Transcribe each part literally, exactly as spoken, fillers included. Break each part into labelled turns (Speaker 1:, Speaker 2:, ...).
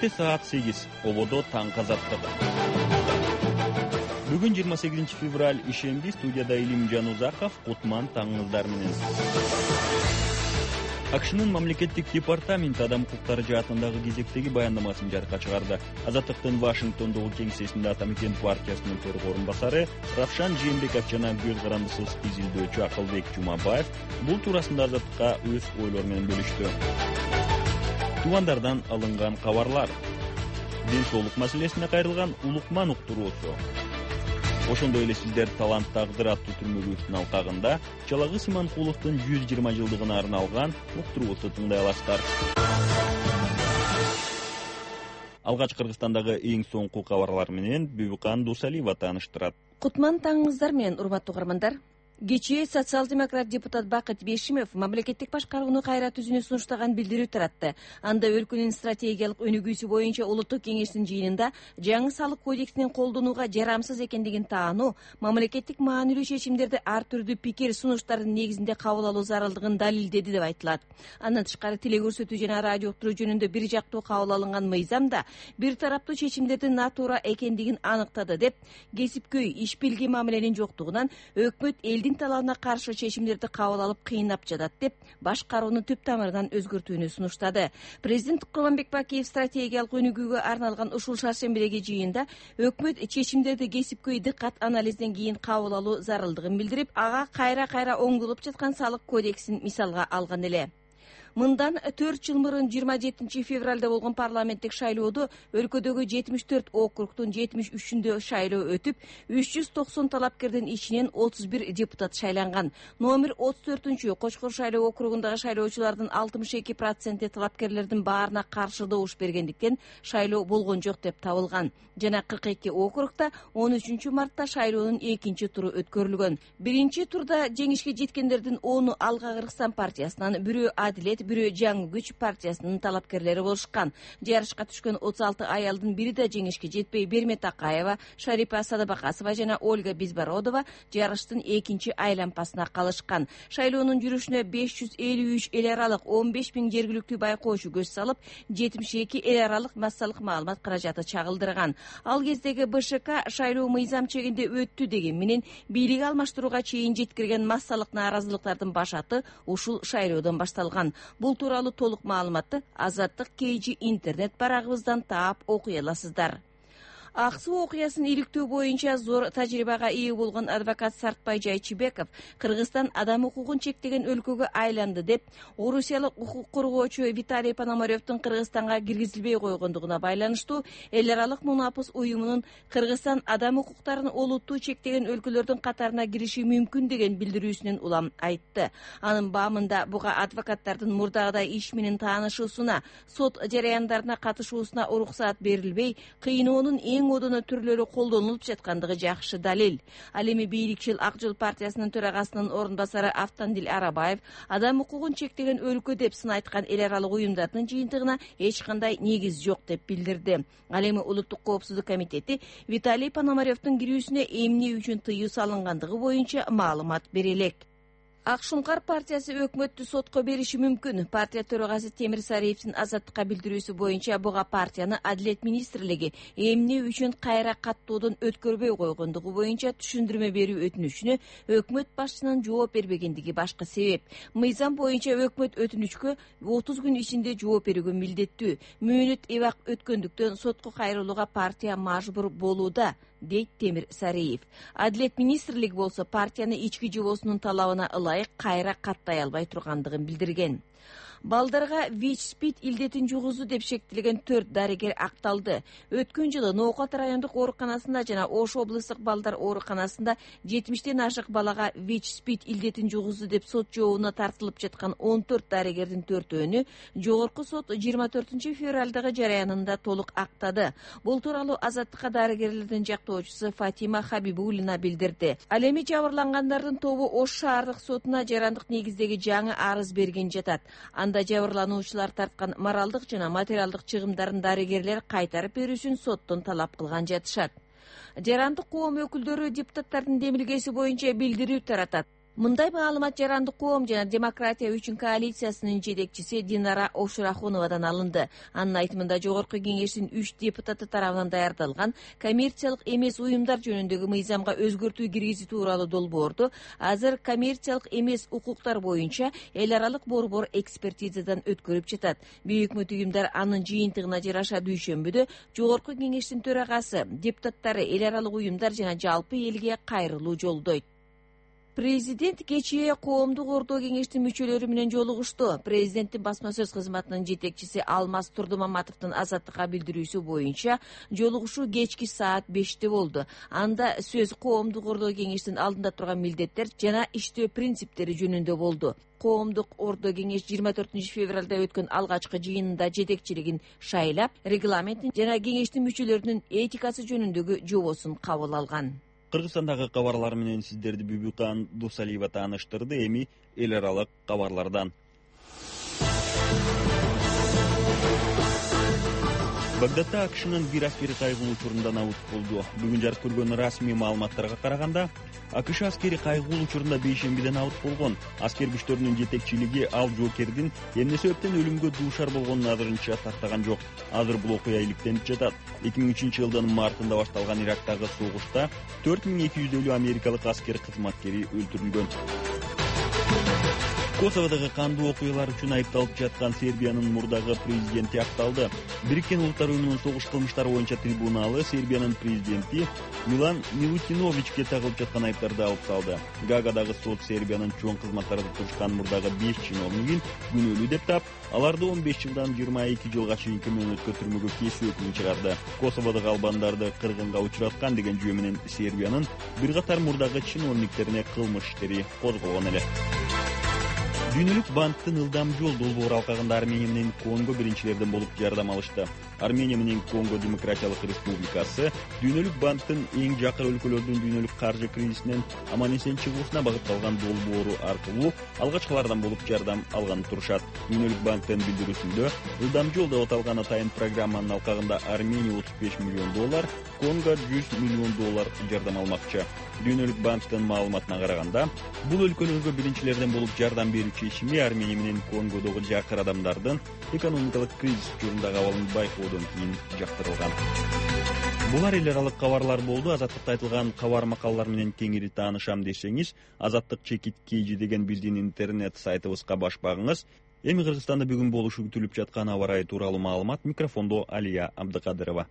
Speaker 1: Эрте саат сегиз. Ободо таң казаттыгы. Бүгүн жыйырма сегизинчи февраль ишемби. Студияда Илимжан Узаков. Кутман таңыңыздар менен. АКШнын мамлекеттик департаменти адам укуктары жаатындагы кезектеги баяндамасын жарыкка чыгарды. Азаттыктын Вашингтондогу кеңсесинде Атамекен партиясынын төрагасы орун басары Равшан Жээнбеков жана көз карандысыз изилдөөчү Акылбек Жумабаев бул туурасында Азаттыкка өз ойлору менен бөлүштү. Туугандардан алынган кабарлар. Ден соолук маселесине кайрылган улукман уктуруусу. Ошондой эле сиздер талант тагдыр аттуу түрмөгүбүздүн алкагында Чалагыз Иманкуловдун жүз жыйырма жылдыгына арналган уктуруусу тыңдай аласыздар. Алгач Кыргызстандагы эң соңку кабарлар менен Бүбүкан Дусалиева тааныштырат.
Speaker 2: Кутман таңыңыздар менен урматтуу угармандар. Кечээ социал-демократ депутат Бакыт Бешимов мамлекеттик башкарууну кайра түзүүнү сунуштаган билдирүү таратты. Анда өлкөнүн стратегиялык өнүгүүсү боюнча улуттук кеңештин жыйынында жаңы салык кодексинин колдонууга жарамсыз экендигин таануу, мамлекеттик маанилүү чечимдерди ар түрдүү пикир сунуштардын негизинде кабыл алуу зарылдыгын далилдеди деп айтылат. Андан тышкары теле көрсөтүү жана радио уктуруу жөнүндө бир жактуу кабыл алынган мыйзам да бир тараптуу чечимдердин натуура экендигин аныктады деп, кесипкөй иш билги мамиленин жоктугунан өкмөт элдин талабына каршы чечимдерди кабыл алып кыйнап жатат деп, башкарууну түп тамырынан өзгөртүүнү сунуштады. Президент Курманбек Бакиев стратегиялык өнүгүүгө арналган ушул шаршембидеги жыйында өкмөт чечимдерди кесипкөй дыкат анализден кийин кабыл алуу зарылдыгын билдирип, ага кайра-кайра оңдолуп жаткан салык кодексин мисалга алган эле. Мындан төрт жыл мурун жыйырма жетинчи февралда болгон парламенттик шайлоодо өлкөдөгү жетимиш төрт округдун жетимиш үчүндө шайлоо өтүп, үч жүз токсон талапкердин ичинен отуз бир депутат шайланган. Номер отуз төртүнчү Кочкор шайлоо округундагы шайлоочулардын алтымыш эки проценти талапкерлердин баарына каршы добуш бергендиктен шайлоо болгон жок деп табылган. Жана кырк эки округда он үчүнчү мартта шайлоонун экинчи туру өткөрүлгөн. Биринчи турда жеңишке жеткендердин ону Алга Кыргызстан партиясынан, бирөө Адилет, бирөө Жаңы күч партиясынын талапкерлери болушкан. Жарышка түшкөн отуз алты аялдын бири да жеңишке жетпей, Бермет Акаева, Шарипа Садабакасова жана Ольга Безбородова жарыштын экинчи айлампасына калышкан. Шайлоонун жүрүшүнө беш жүз элүү үч эл аралык он беш миң жергиликтүү байкоочу көз салып, жетимиш эки эл аралык массалык маалымат каражаты чагылдырган. Ал кездеги Б Ш К шайлоо мыйзам чегинде өттү деген менен бийлик алмаштырууга чейин жеткирген массалык нааразылыктардын башаты ушул шайлоодон башталган. Бул тууралуу толук маалыматты Азаттык кей жи интернет барагыбыздан таап окуй аласыздар. Ак суу окуясын иликтөө боюнча зор тажрыйбага ээ болгон адвокат Сартбай Жайчыбеков Кыргызстан адам укугун чектеген өлкөгө айланды деп, орусиялык укук коргоочу Виталий Пономаревдин Кыргызстанга киргизилбей койгондугуна байланыштуу эл аралык мунапыс уюмунун Кыргызстан адам укуктарын олуттуу чектеген өлкөлөрдүн катарына кириши мүмкүн деген билдирүүсүнөн улам айтты. Анын баамында буга адвокаттардын мурдагыдай иш менен таанышуусуна, сот жараяндарына катышуусуна уруксаат берилбей, кыйноонун эң одоно түрлөрү колдонулуп жаткандыгы жакшы далил. Ал эми бийликчил Ак жол партиясынын төрагасынын орун басары Автандил Арабаев адам укугун чектеген өлкө деп сын айткан эл аралык уюмдардын жыйынтыгына эч кандай негиз жок деп билдирди. Ал эми Улуттук коопсуздук комитети Виталий Пономаревдин кирүүсүнө эмне үчүн тыюу салынгандыгы боюнча маалымат бере элек. Ак Шуңкар партиясы өкмөттү сотко бериши мүмкүн. Партия төрагасы Темир Сариевдин Азаттыкка билдирүүсү боюнча буга партияны Адилет министрлиги эмне үчүн кайра каттоодон өткөрбөй койгондугу боюнча түшүндүрмө берүү өтүнүчүнө өкмөт башчысынын жооп бербегендиги башкы себеп. Мыйзам боюнча өкмөт өтүнүчкө отуз күн ичинде жооп берүүгө милдеттүү. Мөөнөт эбак өткөндүктөн сотко кайрылууга партия мажбур болууда, дейт Темир Сариев. Адилет министрлиги болсо партияны ички жобосунун талабына ылайык кайра каттай албай тургандыгын билдирген. Балдарга ВИЧ-СПИД илдетин жугузду деп шектелген төрт дарыгер акталды. Өткөн жылы Ноокат райондук ооруканасында жана Ош облустук балдар ооруканасында жетимиштен ашык балага ВИЧ-СПИД илдетин жугузду деп сот жообуна тартылып жаткан он төрт дарыгердин төртөөнү жогорку сот жыйырма төртүнчү февралдагы жараянында толук актады. Бул тууралуу Азаттыкка дарыгерлердин жактоочусу Фатима Хабибуллина билдирди. Ал эми жабырлангандардын тобу Ош шаардык сотуна жарандык негиздеги жаңы арыз берген жатат. Анда жабырлануучулар тарткан моралдык жана материалдык чыгымдарын дарыгерлер кайтарып берүүсүн соттон талап кылган жатышат. Жарандык коом өкүлдөрү депутаттардын демилгеси боюнча билдирүү таратат. Мындай маалымат Жарандык коом жана демократия үчүн коалициясынын жетекчиси Динара Ошурахуновадан алынды. Анын айтымында жогорку кеңештин үч депутаты тарабынан даярдалган коммерциялык эмес уюмдар жөнүндөгү мыйзамга өзгөртүү киргизүү тууралуу долбоорду азыр коммерциялык эмес укуктар боюнча эл аралык борбор экспертизадан өткөрүп жатат. Büyük Мөт уюмдар анын жыйынтыгына жараша дүйшөмбүдө жогорку кеңештин төрагасы депутаттары эл аралык уюмдар жана жалпы элге кайрылуу жолдойт. Президент кечээ коомдук орто кеңештин мүчөлөрү менен жолугушту. Президенттин басма сөз кызматынын жетекчиси Алмаз Турдумаматовдун азаттыкка билдирүүсү боюнча жолугушуу кечки саат беште болду. Анда сөз коомдук орто кеңештин алдында турган милдеттер жана иштөө принциптери жөнүндө болду. Коомдук орто кеңеш жыйырма төртүнчү февралда өткөн алгачкы жыйынында жетекчилигин шайлап, регламенттин жана кеңештин мүчөлөрүнүн этикасы жөнүндөгү жобосун кабыл алган.
Speaker 1: Кыргызстандагы кабарлар менен сиздерди Бүбүкан Дусалиева тааныштырды. Эми эл аралык кабарлардан. Багдадда АКШнын бир аскери кайгылуу учурунда абут болду. Бүгүн жарык көргөн расмий маалыматтарга караганда, АКШ аскери кайгылуу учурунда бейшембиден абут болгон. Аскер күчтөрүнүн жетекчилиги ал жоокердин эмне себептен өлүмгө дуушар болгонун азырынча тактаган жок. Азыр бул окуя иликтенип жатат. эки миң үчүнчү жылдын мартында башталган Ирактагы согушта төрт миң эки жүз элүү америкалык аскер кызматкери өлтүрүлгөн. Косоводогу кандуу окуялар үчүн айыпталып жаткан Сербиянын мурдагы президенти акталды. Бириккен Улуттар уюмунун согуш кылмыштары боюнча трибуналы Сербиянын президенти Милан Милутиновичке тагылып жаткан айыптарды алып салды. Гаагадагы сот Сербиянын чоң кызматтарда турушкан мурдагы беш чиновнигин күнөөлүү деп таап, аларды он беш жылдан жыйырма эки жылга чейинки мөөнөткө түрмөгө кесүү өкүмүн чыгарды. Косоводогу албандарды кыргынга учураткан деген жөө менен Сербиянын бир катар мурдагы чиновниктерине кылмыш иштери козголгон эле. Дүйнөлүк банктын ылдам жол долбоор алкагында Армения менен Конго биринчилерден болуп жардам алышты. Армения менен Конго Демократиялык Республикасы дүйнөлүк банктын эң жакын өлкөлөрдүн дүйнөлүк каржы кризисинен аман-эсен чыгуусуна багытталган долбоору аркылуу алгачкылардан болуп жардам алганы турушат. Дүйнөлүк банктын билдирүүсүндө ылдам жол деп аталган атайын программанын алкагында Армения отуз беш миллион доллар, Конго жүз миллион доллар жардам алмакчы. Дүйнөлүк банктын маалыматына караганда, бул өлкөлөргө биринчилерден болуп жардам берүү чечими Армения менен Конгодогу жакыр адамдардын экономикалык кризис учурунда абалын байкоодон кийин жактырылган. Булар эл аралык кабарлар болду. Азаттыкта айтылган кабар макалалар менен кеңири таанышам десеңиз, Азаттык чекит kg деген биздин интернет сайтыбызга баш багыңыз. Эми Кыргызстанда бүгүн болушу күтүлүп жаткан аба ырайы тууралуу маалымат. Микрофондо Алия Абдыкадырова.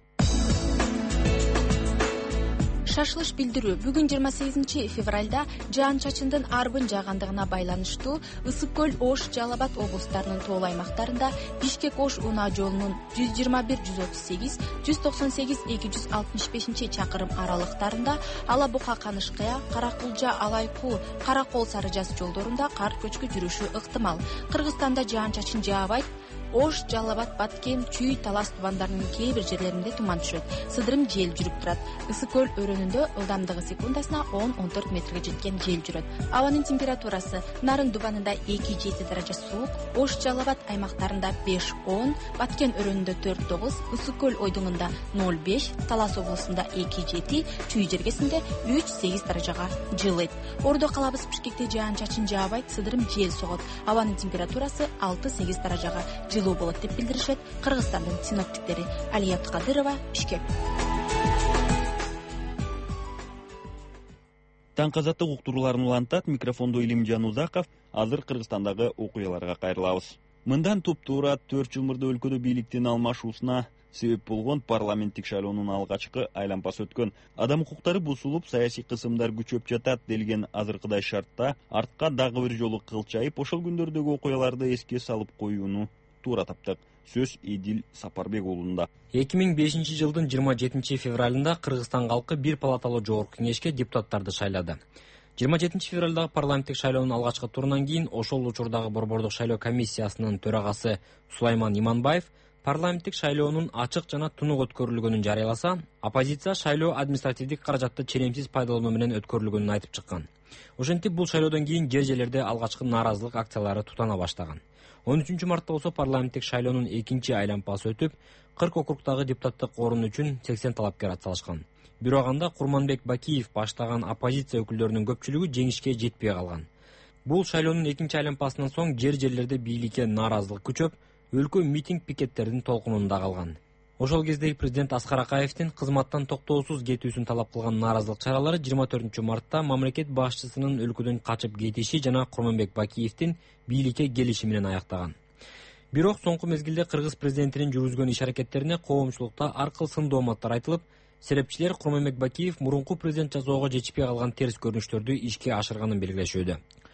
Speaker 3: Шашылыш билдирүү. Бүгүн жыйырма сегизинчи февралда жаан-чачындын арбын жаагандыгына байланыштуу Ысык көл, Ош, Жалал Абад облустарынын тоол аймактарында Бишкек-Ош унаа жолунун жүз жыйырма бир жүз отуз сегиз, жүз токсон сегиз эки жүз алтымыш бешинчи чакырым аралыктарында Ала Бука Канышкая, Каракулжа Алайкуу, Каракол Сары Жаз жолдорунда кар көчкү жүрүшү ыктымал. Кыргызстанда жаан-чачын жаабайт. Ош, Жалал Абад, Баткен, Чүй, Талас тубандарынын кээ бир жерлеринде туман түшөт. Сыдырым жел жүрүп турат. Ысык көл өрөөнүндө ылдамдыгы секундасына он он төрт метрге жеткен жел жүрөт. Абанын температурасы Нарын дубанында эки жети даража суук, Ош, Жалал Абад аймактарында беш он, Баткен өрөөнүндө төрт тогуз, Ысык көл ойдуңунда ноль беш, Талас облусунда эки жети, Чүй жергесинде үч сегиз даражага жылыйт. Ордо калабыз Бишкекте жаан-чачын жаабайт, сыдырым жел согот. Абанын температурасы алты сегиз даражага жылуу болот деп билдиришет Кыргызстандын синоптиктери. Алия Абдыкадырова, Бишкек.
Speaker 1: Таң казаттык уктурууларын улантат. Микрофондо Илимжан Узаков. Азыр Кыргызстандагы окуяларга кайрылабыз. Мындан туп-туура төрт жыл мурда өлкөдө бийликтин алмашуусуна себеп болгон парламенттик шайлоонун алгачкы айланпасы өткөн. Адам укуктары бузулуп, саясий кысымдар күчөп жатат делген азыркыдай шартта артка дагы бир жолу кылчайып, ошол күндөрдөгү окуяларды эске салып коюуну туура таптык. Сөз Эдил Сапарбек уулунда.
Speaker 4: эки миң бешинчи жылдын жыйырма жетинчи февралында Кыргызстан калкы бир палаталуу жогорку кеңешке депутаттарды шайлады. жыйырма жетинчи февралдагы парламенттик шайлоонун алгачкы турунан кийин ошол учурдагы борбордук шайлоо комиссиясынын төрагасы Сулайман Иманбаев парламенттик шайлоонун ачык жана тунук өткөрүлгөнүн жарыяласа, оппозиция шайлоо административдик каражатты ченемсиз пайдалануу менен өткөрүлгөнүн айтып чыккан. Ошентип, бул шайлоодон кийин жер жерлерде алгачкы нааразылык акциялары тутана баштаган. он үчүнчү мартта болсо парламенттик шайлоонун экинчи айланпасы өтүп, кырк округдагы депутаттык орун үчүн сексен талапкер атсалышкан. Бирок анда Курманбек Бакиев баштаган оппозиция өкүлдөрүнүн көпчүлүгү жеңишке жетпей калган. Бул шайлоонун экинчи айланпасынан соң жер жерлерде бийликке нааразылык күчөп, өлкө митинг пикеттердин толкунунда калган. Ошол кездеги президент Аскар Акаевдин кызматтан токтоосуз кетүүсүн талап кылган нааразылык чаралары жыйырма төртүнчү мартта мамлекет башчысынын өлкөдөн качып кетиши жана Курманбек Бакиевдин бийликке келиши менен аяктаган. Бирок соңку мезгилде кыргыз президентинин жүргүзгөн иш-аракеттерине коомчулукта ар кыл сын дооматтар айтылып, серепчилер Курманбек Бакиев мурунку президент жасоого жетишпей калган терс көрүнүштөрдү ишке ашырганын белгилешүүдө.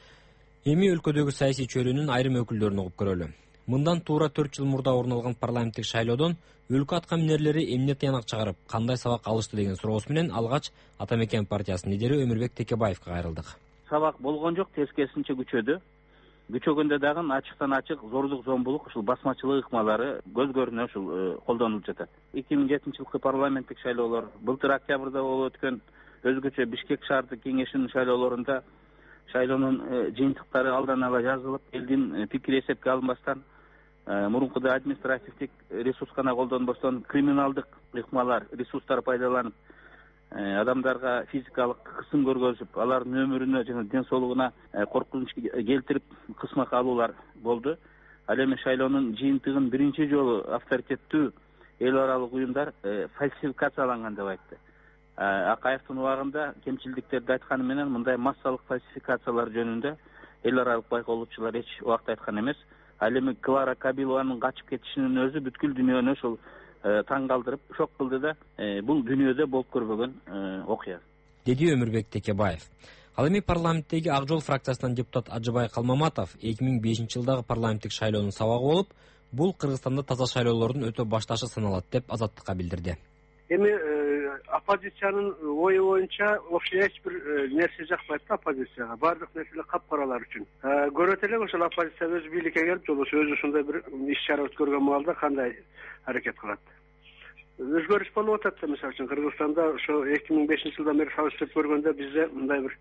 Speaker 4: Эми өлкөдөгү саясий чөйрөнүн айрым өкүлдөрүн угуп көрөлү. Мындан туура төрт жыл мурда орун алган парламенттик шайлоодон өлкө атка минерлери эмне тыянак чыгарып, кандай сабак алышты деген суроосу менен алгач Ата Мекен партиясынын лидери Өмүрбек Текебаевге кайрылдык.
Speaker 5: Сабак болгон жок, тескерисинче күчөдү. Күчөгөндө дагы ачыктан ачык зордук зомбулук, ушул басмачылык ыкмалары көз көрүнө ушул колдонулуп жатат. эки миң жетинчи жылкы парламенттик шайлоолор, былтыр октябрда болуп өткөн өзгөчө Бишкек шаардык кеңешинин шайлоолорунда шайлоонун жыйынтыктары алдан ала жазылып, элдин пикири эсепке алынбастан, мурункудай административдик ресурс гана колдонбостон криминалдык ыкмалар, ресурстар пайдаланып, адамдарга физикалык кысым көргөзүп, алардын өмүрүнө жана ден соолугуна коркунуч келтирип кысмак алуулар болду. Ал эми шайлоонун жыйынтыгын биринчи жолу авторитеттүү эл аралык уюмдар фальсификацияланган деп айтты. Акаевдин убагында кемчилдиктерди айтканы менен мындай массалык фальсификациялар жөнүндө эл аралык байкоолучулар эч убакта айткан эмес. Ал эми Клара Кабилованын качып кетишинин өзү бүткүл дүйнөнү ошол таң калтырып, шок кылды да, бул дүйнөдө болуп көрбөгөн окуя,
Speaker 4: деди Өмүрбек Текебаев. Ал эми парламенттеги Ак Жол фракциясынан депутат Ажыбай Калмаматов эки миң бешинчи жылдагы парламенттик шайлоонун сабагы болуп, бул Кыргызстанда таза шайлоолордун өтө башташы саналат деп Азаттыкка билдирди.
Speaker 6: Эми оппозициянын ою боюнча вообще эч бир нерсе жакпайт да оппозицияга. Бардык нерселер капкаралар үчүн. Көрөт элек ошол оппозиция өзү бийликке келип, жолбосо өзү ушундай бир иш-чара өткөргөн маалда кандай аракет кылат. Өзгөрүш болуп атат да, мисалы үчүн Кыргызстанда ошо эки миң бешинчи жылдан бери салыштырып көргөндө бизде мындай бир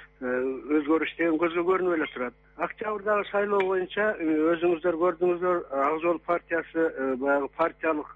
Speaker 6: өзгөрүш деген көзгө көрүнүп эле турат. Октябрдагы шайлоо боюнча өзүңүздөр көрдүңүздөр, Ак Жол партиясы баягы партиялык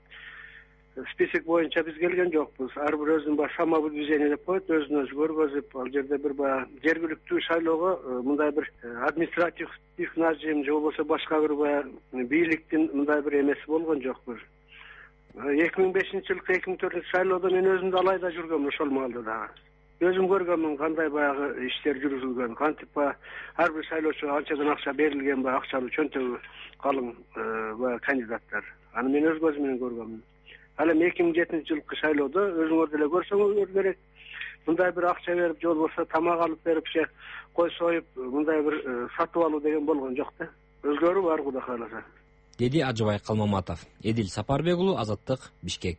Speaker 6: список боюнча биз келген жокпуз. Ар бир өзүнүн бар самовыдвижение деп коет, өзүн өзү көргөзүп, ал жерде бир баягы жергиликтүү шайлоого мындай бир административдик нажим же болбосо башка бир баягы бийликтин мындай бир эмеси болгон жокпуз. эки миң бешинчи жылкы эки миң төртүнчү шайлоодо мен өзүм да алайда жүргөмүн ошол маалда дагы. Өзүм көргөмүн кандай баягы иштер жүргүзүлгөн, кантип баягы ар бир шайлоочуга анчадан акча берилген, баягы акчалуу чөнтөгү калың баягы кандидаттар. Аны мен өз көзүм менен көргөмүн. Ал эми эки миң жетинчи жылкы шайлоодо өзүңөр деле көрсөңөр керек. Мындай бир акча берип, же болбосо тамак алып берип, же кой союп, мындай бир сатып алуу деген болгон жок да. Өзгөрүү бар Кудай кааласа,
Speaker 4: деди Ажыбай Калмаматов. Эдил Сапарбек уулу, Азаттык, Бишкек.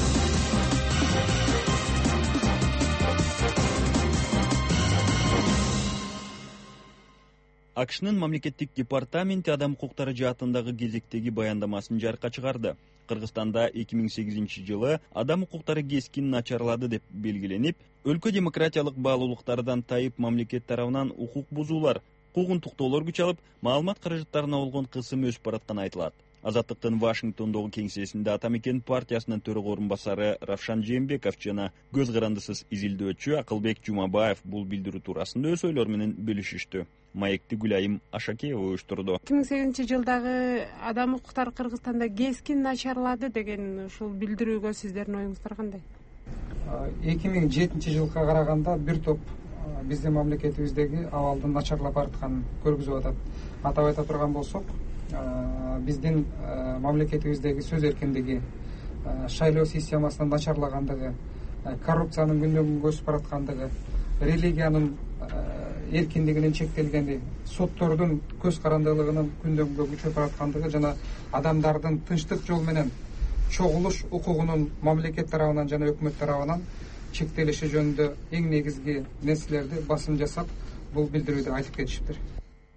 Speaker 1: акшнын мамлекеттик департаменти адам укуктары жаатындагы кезектеги баяндамасын жарыкка чыгарды. Кыргызстанда эки миң сегизинчи жылы адам укуктары кескин начарлады деп белгиленип, өлкө демократиялык баалуулуктардан тайып мамлекет тарабынан укук бузуулар, куугунтуктоолор күч алып, маалымат каражаттарына болгон кысым өсүп баратканы айтылат. Азаттыктын Вашингтондогу кеңсесинде Ата Мекен партиясынын төрөгө орун басары Равшан Жээнбеков жана көз карандысыз изилдөөчү Акылбек Жумабаев бул билдирүү туурасында өз ойлору менен бөлүшүштү. Маекти Гүлайым Ашакеева уюштурду.
Speaker 7: эки миң сегизинчи жылдагы адам укуктары Кыргызстанда кескин начарлады деген ушул билдирүүгө сиздердин оюңуздар кандай?
Speaker 8: эки миң жетинчи жылга караганда бир топ биздин мамлекетибиздеги абалдын начарлап баратканын көргөзүп атат. Атап айта турган болсок, биздин мамлекетибиздеги сөз эркиндиги, шайлоо системасынын начарлагандыгы, коррупциянын күндөн күнгө өсүп бараткандыгы, религиянын эркиндигинин чектелгени, соттордун көз карандылыгынын күндөн күнгө күчөп бараткандыгы жана адамдардын тынчтык жол менен чогулуш укугунун мамлекет тарабынан жана өкмөт тарабынан чектелиши жөнүндө эң негизги нерселерди басым жасап, бул билдирүүдө айтып кетишиптир.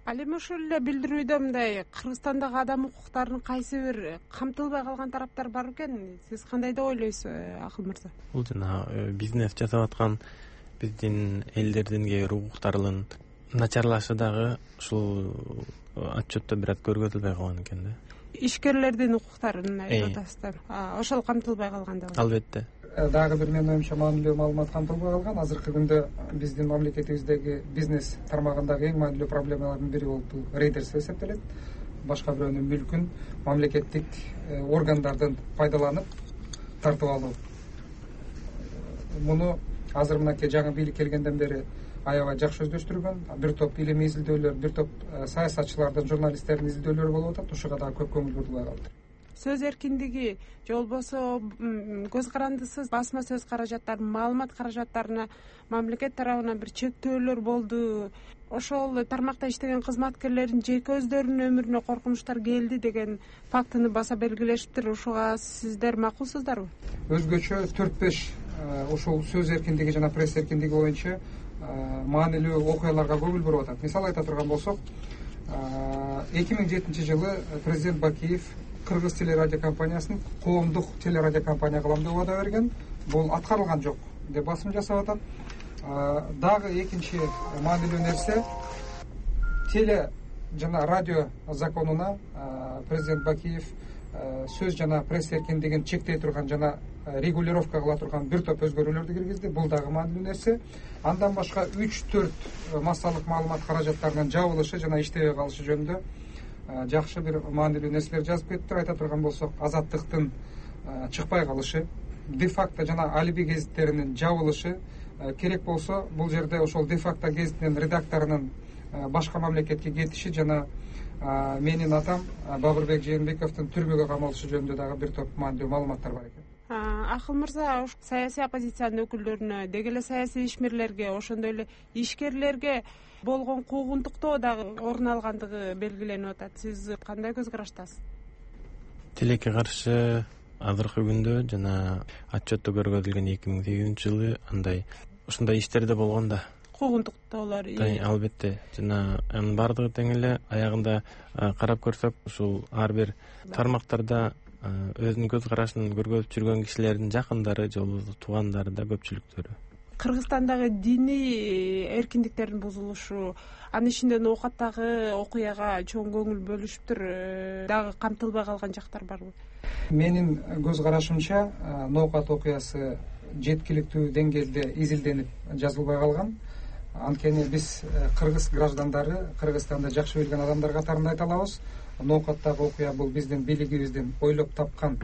Speaker 7: ал эми ушул эле билдирүүдө мындай Кыргызстандагы адам укуктарынын кайсы бир камтылбай калган тараптар бар экен, сиз кандай деп ойлойсуз Акыл мырза?
Speaker 9: Бул жана бизнес жасап аткан биздин элдердин кээ бир укуктарынын начарлашы дагы ушул отчетто бир аз көргөзүлбөй калган экен да.
Speaker 7: Ишкерлердин укуктарын айтып атасыздар. Ошол камтылбай калган деп.
Speaker 9: Албетте.
Speaker 8: Дагы бир менин оюмча маанилүү маалымат камтылбай калган. Азыркы күндө биздин мамлекетибиздеги бизнес тармагындагы эң маанилүү проблемалардын бири бул рейдерство эсептелет. Башка бирөөнүн мүлкүн мамлекеттик органдардын пайдаланып тартып алуу. Муну азыр мынакей жаңы бийлик келгенден бери аябай жакшы өздөштүргөн. Бир топ илим изилдөөлөр, бир топ саясатчылардын, журналисттердин изилдөөлөрү болуп атат. Ушуга дагы көп көңүл бурулбай калды.
Speaker 7: Сөз эркиндиги же болбосо көз карандысыз басма сөз каражаттары, маалымат каражаттарына мамлекет тарабынан бир чектөөлөр болду. Ошол тармакта иштеген кызматкерлердин жеке өздөрүнүн өмүрүнө коркунучтар келди деген фактыны баса белгилешиптир. Ушуга сиздер макулсуздарбы?
Speaker 8: Өзгөчө төрт беш ушул сөз эркиндиги жана пресс эркиндиги боюнча маанилүү окуяларга көңүл буруп атат. Мисал айта турган болсок, эки миң жетинчи жылы президент Бакиев Кыргыз телерадиокомпаниясын коомдук телерадиокомпания кылам деп убада берген. Бул аткарылган жок деп басым жасап атат. Дагы экинчи маанилүү нерсе, теле жана радио законуна президент Бакиев сөз жана пресс эркиндигин чектей турган жана регулировка кыла турган бир топ өзгөрүүлөрдү киргизди. Бул дагы маанилүү нерсе. Андан башка үч төрт массалык маалымат каражаттарынын жабылышы жана иштебей калышы жөнүндө жакшы бир маанилүү нерселер жазып кеттир. Айта турган болсок, азаттыктын чыкпай калышы, де-факто жана алиби гезиттеринин жабылышы, керек болсо бул жерде ошол де-факто гезитинин редакторунун башка мамлекетке кетиши жана менин атам Бабырбек Жээнбековдун түрмөгө камалышы жөнүндө дагы бир топ маанилүү маалыматтар бар экен.
Speaker 7: Акыл мырза, саясий оппозициянын өкүлдөрүнө, деги эле саясий ишмерлерге, ошондой эле ишкерлерге болгон куугунтуктоо дагы орун алгандыгы белгиленип атат. Сиз кандай көз караштасыз?
Speaker 9: Тилекке каршы азыркы күндө жана отчетто көргөзүлгөн эки миң сегизинчи жылы андай ушундай иштерде болгон да.
Speaker 7: Куугунтуктоолор.
Speaker 9: Албетте. Жана анын бардыгы тең эле аягында карап көрсөк, ушул ар бир тармактарда өзүнүн көз карашын көргөзүп жүргөн кишилердин жакындары же болбосо туугандары да көпчүлүктөрү.
Speaker 7: Кыргызстандагы диний эркиндиктердин бузулушу, анын ичинде ноокаттагы окуяга чоң көңүл бөлүшүптүр. Дагы камтылбай калган жактар барбы?
Speaker 8: Менин көз карашымча, ноокат окуясы жеткиликтүү деңгээлде изилденип жазылбай калган. Анткени биз кыргыз граждандары, Кыргызстанды жакшы билген адамдар катарында айта алабыз. Ноокаттагы окуя бул биздин бийлигибиздин ойлоп тапкан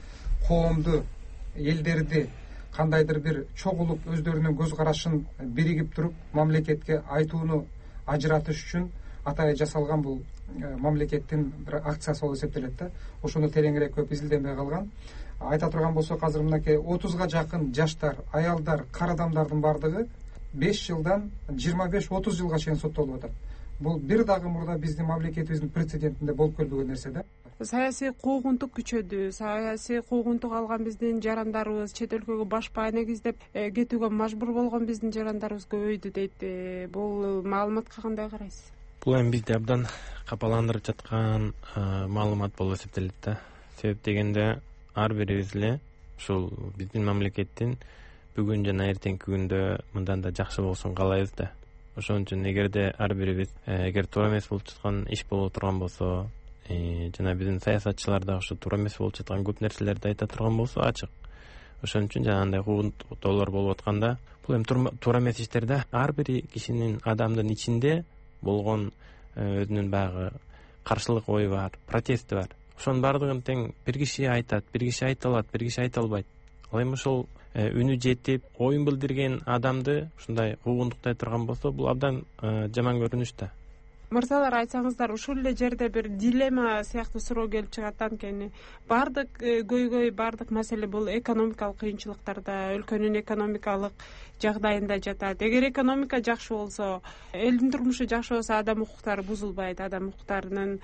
Speaker 8: коомду, элдерди кандайдыр бир чогулуп өздөрүнүн көз карашын биригип туруп мамлекетке айтууну ажыратыш үчүн атайын жасалган бул мамлекеттин бир акциясы болуп эсептелет да. Ошону тереңирээк көп изилденбей калган. Айта турган болсок, азыр мынакей отузга жакын жаштар, аялдар, кар адамдардын бардыгы беш жылдан жыйырма беш отуз жылга чейин соттолуп атат. Бул бир дагы мурда биздин мамлекетибиздин прецедентинде болуп көрбөгөн нерсе да.
Speaker 7: Саясий куугунтук күчөдү. Саясий куугунтук алган биздин жарандарыбыз чет өлкөгө баш баанек издеп кетүүгө мажбур болгон биздин жарандарыбыз көбөйдү дейт. Бул маалыматка кандай карайсыз?
Speaker 9: Бул эми бизди абдан капаландырып жаткан маалымат болуп эсептелет да. Себеп дегенде ар бирибиз эле ушул биздин мамлекеттин бүгүн жана эртеңки күндө мындан да жакшы болушун каалайбыз да. Ошон үчүн эгерде ар бирибиз эгер туура эмес болуп жаткан иш болуп турган болсо, жана биздин саясатчылар да ошо туура эмес болуп жаткан көп нерселерди айта турган болсо ачык. Ошон үчүн жанагындай куугунтуктоолор болуп атканда, бул эми туура эмес иштер да. Ар бир кишинин, адамдын ичинде болгон өзүнүн баягы каршылык ою бар, протести бар. Ошонун баардыгын тең бир киши айтат, бир киши айта алат, бир киши айта албайт. Ал эми ошол үнү жетип, оюн билдирген адамды ушундай куугунтуктай турган болсо, бул абдан жаман көрүнүш да.
Speaker 7: Мырзалар, айтсаңыздар, ушул эле жерде бир дилемма сыяктуу суроо келип чыгат. Анткени бардык көйгөй, бардык маселе бул экономикалык кыйынчылыктарда, өлкөнүн экономикалык жагдайында жатат. Эгер экономика жакшы болсо, элдин турмушу жакшы болсо, адам укуктары бузулбайт, адам укуктарынын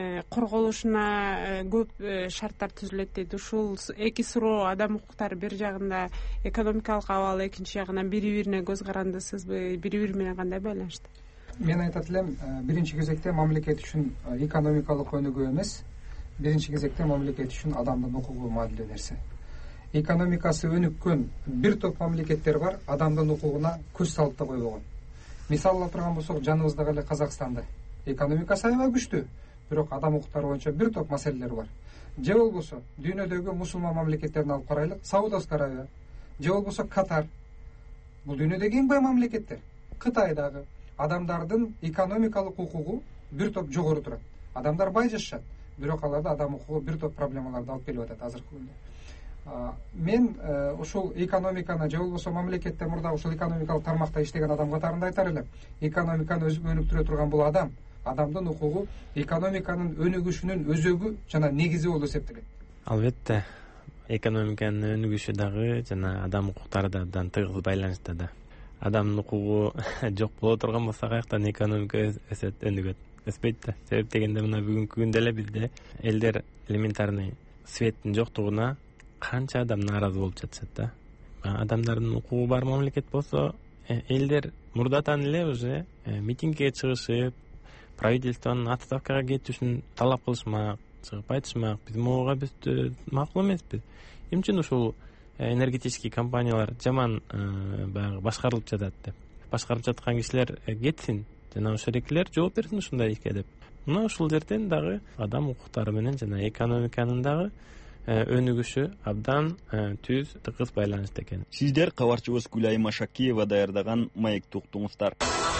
Speaker 7: корголушуна көп шарттар түзүлөт дейт. Ушул эки суроо, адам укуктары бир жагында, экономикалык абал экинчи жагынан бири-бирине көз карандысызбы, бири-бири менен кандай байланышты?
Speaker 8: мен айтат элем, биринчи кезекте мамлекет үчүн экономикалык өнүгүү эмес, биринчи кезекте мамлекет үчүн адамдын укугу маанилүү нерсе. Экономикасы өнүккөн бир топ мамлекеттер бар, адамдын укугуна көз салып да койбогон. Мисал ала турган болсок, жаныбыздагы эле Казакстанды. Экономикасы аябай күчтүү, бирок адам укуктары боюнча бир топ маселелер бар. Же болбосо дүйнөдөгү мусулман мамлекеттерин алып карайлык, Саудовская Аравия, же болбосо Катар. Бул дүйнөдөгү эң бай мамлекеттер. Кытайдагы адамдардын экономикалык укугу бир топ жогору турат. Адамдар бай жашашат, бирок аларда адам укугу бир топ проблемаларды алып келип атат азыркы күндө. Мен ушул экономиканы же болбосо мамлекетте мурда ушул экономикалык тармакта иштеген адам катарында айтар элем. Экономиканы өнүктүрө турган бул адам, адамдын укугу экономиканын өнүгүшүнүн өзөгү жана негизи болуп эсептелет.
Speaker 9: Албетте, экономиканын өнүгүшү дагы жана адам укуктары да абдан тыгыз байланышта да. Адамдын укугу жок боло турган болсо каяктан экономика өсөт, өнүгөт? Өспөйт да. Себеп дегенде мына бүгүнкү күндө эле бизде элдер элементарный светтин жоктугуна канча адам нааразы болуп жатышат да. Адамдардын укугу бар мамлекет болсо, элдер мурдатан эле уже митингге чыгышып, правительствонун отставкага кетишин талап кылышмак, чыгып айтышмак, биз могуга биз макул эмеспиз. Эмне үчүн ушул энергетический компаниялар жаман баягы башкарылып жатат деп. Башкарып жаткан кишилер кетсин, жана ошолердикилер жооп берсин ушундай ишке деп. Мына ушул жерден дагы адам укуктары менен жана экономиканын дагы өнүгүшү абдан түз, тыгыз байланышта экен.
Speaker 1: Сиздер кабарчыбыз Гүлайым Ашакиева даярдаган маекти уктуңуздар.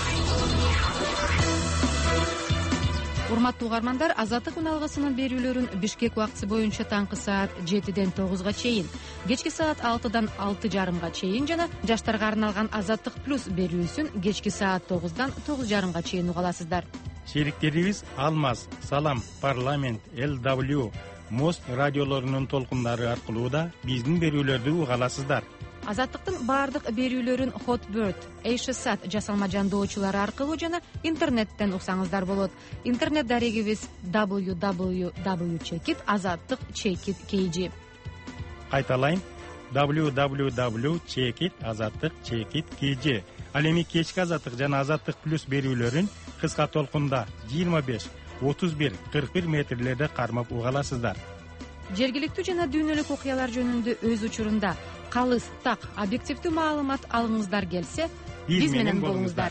Speaker 10: Урматтуу угармандар, Азаттык үналгысынын берүүлөрүн Бишкек убактысы боюнча таңкы саат жетиден тогузга чейин, кечки саат алтыдан алты жарымга чейин жана жаштарга арналган Азаттык плюс берүүсүн кечки саат тогуздан тогуз жарымга чейин уга аласыздар.
Speaker 11: Шериктерибиз Алмаз, Салам, Парламент, эл дабл ю, Мост радиолорунун толкундары аркылуу да биздин берүүлөрдү уга аласыздар.
Speaker 10: Азаттыктын баардык берүүлөрүн Hotbird, Эйшсат жасалма жандоочулары аркылуу жана интернеттен уксаңыздар болот. Интернет дарегибиз дабл ю дабл ю дабл ю чекит азаттык чекит кей жи.
Speaker 11: Кайталайм, дабл ю дабл ю дабл ю чекит азаттык чекит кей жи. Ал эми кечки Азаттык жана Азаттык плюс берүүлөрүн кыска толкунда жыйырма беш, отуз бир, кырк бир метрлерде кармап уга аласыздар.
Speaker 10: Жергиликтүү жана дүйнөлүк окуялар жөнүндө өз учурунда калыс, так, объективдүү маалымат алгыңыздар келсе, биз менен болуңуздар.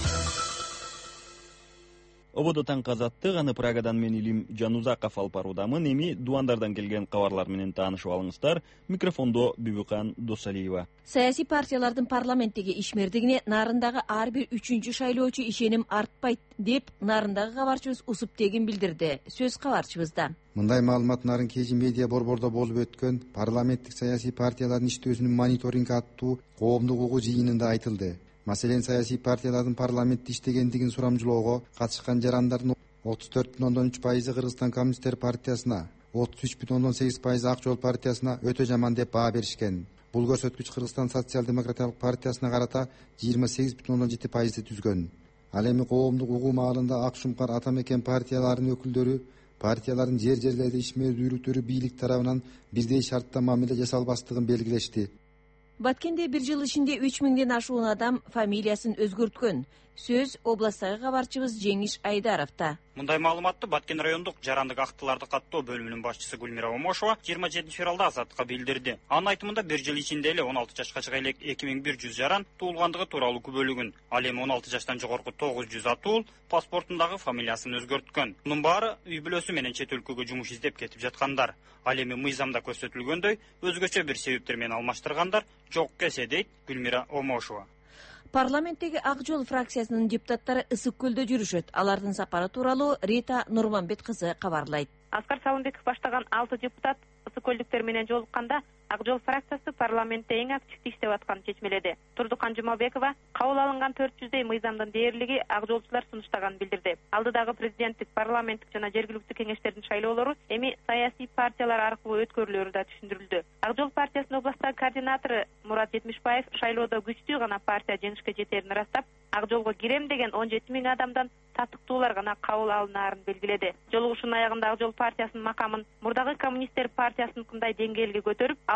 Speaker 1: Ободо таңкы Азаттык, аны Прагадан мен Илим Жанузаков алып баруудамын. Эми Дуандардан келген кабарлар менен таанышып алыңыздар. Микрофондо Бүбүкан Досалиева.
Speaker 2: Саясий партиялардын парламенттеги ишмердигине Нарындагы ар бир үчүнчү шайлоочу ишеним артпайт деп Нарындагы кабарчыбыз Усуп Тегин билдирди. Сөз кабарчыбызда.
Speaker 12: Мындай маалымат Нарын Кежи медиа борбордо болуп өткөн парламенттик саясий партиялардын иштөөсүнүн мониторинг аттуу коомдук угуу жыйынында айтылды. Маселен, саясий партиялардын парламентте иштегендигин сурамжылоого катышкан жарандардын отуз төрт бүтүн ондон үч пайызы Кыргызстан коммунисттер партиясына, отуз үч бүтүн ондон сегиз пайызы Ак Жол партиясына өтө жаман деп баа беришкен. Бул көрсөткүч Кыргызстан социал-демократиялык партиясына карата жыйырма сегиз бүтүн ондон жети пайызды түзгөн. Ал эми коомдук угуу маалында Ак Шумкар, Ата Мекен партияларынын өкүлдөрү партиялардын жер жерлерде ишмердүүлүктөрү бийлик тарабынан бирдей шартта мамиле жасалбастыгын белгилешти.
Speaker 2: Баткенде бир жыл ичинде үч миңден ашуун адам фамилиясын өзгөрткөн. Сөз областагы кабарчыбыз Жеңиш Айдаровда.
Speaker 13: Мындай маалыматты Баткен райондук жарандык актыларды каттоо бөлүмүнүн башчысы Гүлмира Омошова жыйырма жетинчи февралда Азаттыкка билдирди. Анын айтымында бир жыл ичинде эле он алты жашка чыга элек эки миң бир жүз жаран туулгандыгы тууралуу күбөлүгүн, ал эми он алты жаштан жогорку тогуз жүз атуул паспортундагы фамилиясын өзгөрткөн. Мунун баары үй бүлөсү менен чет өлкөгө жумуш издеп кетип жаткандар. Ал эми мыйзамда көрсөтүлгөндөй өзгөчө бир себептер менен алмаштыргандар жок эсе дейт Гүлмира Омошова.
Speaker 2: Парламенттеги Ак Жол фракциясынын депутаттары Ысык көлдө жүрүшөт. Алардын сапары тууралуу Рита Нурманбет кызы кабарлайт.
Speaker 14: Аскар Салымбеков баштаган алты депутат Ысык көлдүктөр менен жолукканда Ак Жол фракциясы парламентте эң активдүү иштеп атканын чечмеледи. Турдукан Жумабекова кабыл алынган төрт жүздөй мыйзамдын дээрлиги ак жолчулар сунуштаганын билдирди. Алдыдагы президенттик, парламенттик жана жергиликтүү кеңештердин шайлоолору эми саясий партиялар аркылуу өткөрүлөрү да түшүндүрүлдү. Ак Жол партиясынын областтагы координатору Мурат Жетимишбаев шайлоодо күчтүү гана партия жеңишке жетерин ырастап, Ак Жолго кирем деген он жети миң адамдан татыктуулар гана кабыл алынаарын белгиледи. Жолугушуунун аягында Ак Жол партиясынын макамын мурдагы коммунисттер партиясыныкындай деңгээлге көтөрүп,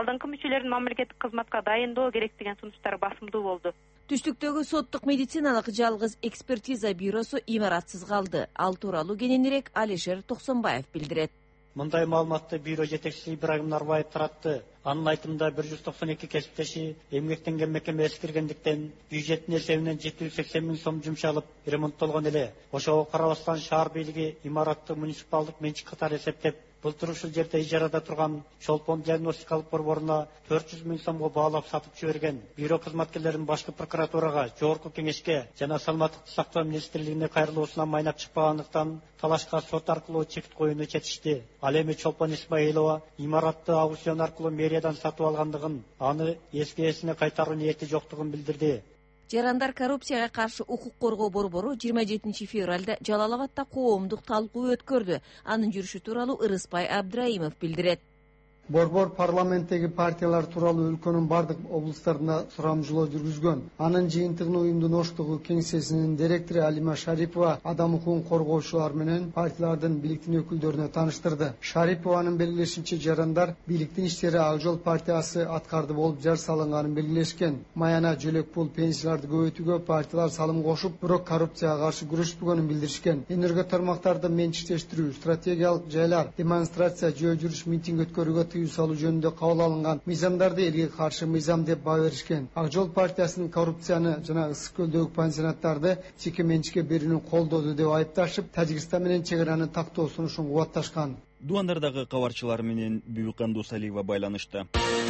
Speaker 14: алдыңкы мүчөлөрүн мамлекеттик кызматка дайындоо керек деген сунуштар басымдуу болду.
Speaker 2: Түштүктөгү соттук медициналык жалгыз экспертиза бюросу имаратсыз калды. Ал тууралуу кененирээк Алишер Токсонбаев билдирет.
Speaker 15: Мындай маалыматты бюро жетекчиси Ибрагим Нарбаев таратты. Анын айтымында бир жүз токсон эки кесиптеши эмгектенген мекеме эскиргендиктен бюджеттин эсебинен жети жүз сексен миң сом жумшалып ремонттолгон эле. Ошого карабастан шаар бийлиги имаратты муниципалдык менчик катары эсептеп, былтыр ушул жерде ижарада турган Чолпон диагностикалык борборуна төрт жүз миң сомго баалап сатып жиберген. Бюро кызматкерлерин башкы прокуратурага, жогорку кеңешке жана саламаттыкты сактоо министрлигине кайрылуусунан майнап чыкпагандыктан талашка сот аркылуу чекит коюуну чечишти. Ал эми Чолпон Исмаилова имаратты аукцион аркылуу мэриядан сатып алгандыгын, аны эски ээсине кайтаруу ниети жоктугун билдирди.
Speaker 2: Жарандар коррупцияга каршы укук коргоо борбору жыйырма жетинчи февралда Жалал Абадта коомдук талкуу өткөрдү. Анын жүрүшү тууралуу Ырыспай Абдраимов билдирет.
Speaker 16: Борбор парламенттеги партиялар тууралуу өлкөнүн бардык облустарында сурамжылоо жүргүзгөн. Анын жыйынтыгын уюмдун оштугу кеңсесинин директору Алима Шарипова адам укугун коргоочулар менен партиялардын бийликтин өкүлдөрүнө тааныштырды. Шарипованын белгилешинче, жарандар бийликтин иштери Ак Жол партиясы аткарды болуп жар салынганын белгилешкен. Маяна жөлөк пул пенсияларды көбөйтүүгө партиялар салым кошуп, бирок коррупцияга каршы күрөшпөгөнүн билдиришкен. Энерго тармактарды менчиктештирүү, стратегиялык жайлар, демонстрация, жөө жүрүш, митинг өткөрүүгө тыюу салуу жөнүндө кабыл алынган мыйзамдарды элге каршы мыйзам деп баа беришкен. Ак Жол партиясынын коррупцияны жана Ысык көлдөгү пансионаттарды жеке менчикке берүүнү колдоду деп айыпташып, Тажикстан менен чек араны тактоо сунушун кубатташкан.
Speaker 1: Дуандардагы кабарчылар менен Бүйүканду Салиева байланышта.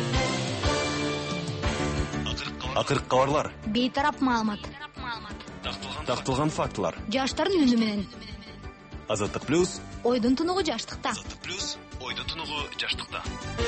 Speaker 17: Акыркы кабарлар.
Speaker 18: Бейтарап маалымат.
Speaker 17: Такталган фактылар.
Speaker 18: Жаштардын үнү менен.
Speaker 17: Азаттык плюс.
Speaker 18: Ойдун тунугу жаштыкта.
Speaker 17: Азаттык плюс. Ойдун тунугу жаштыкта.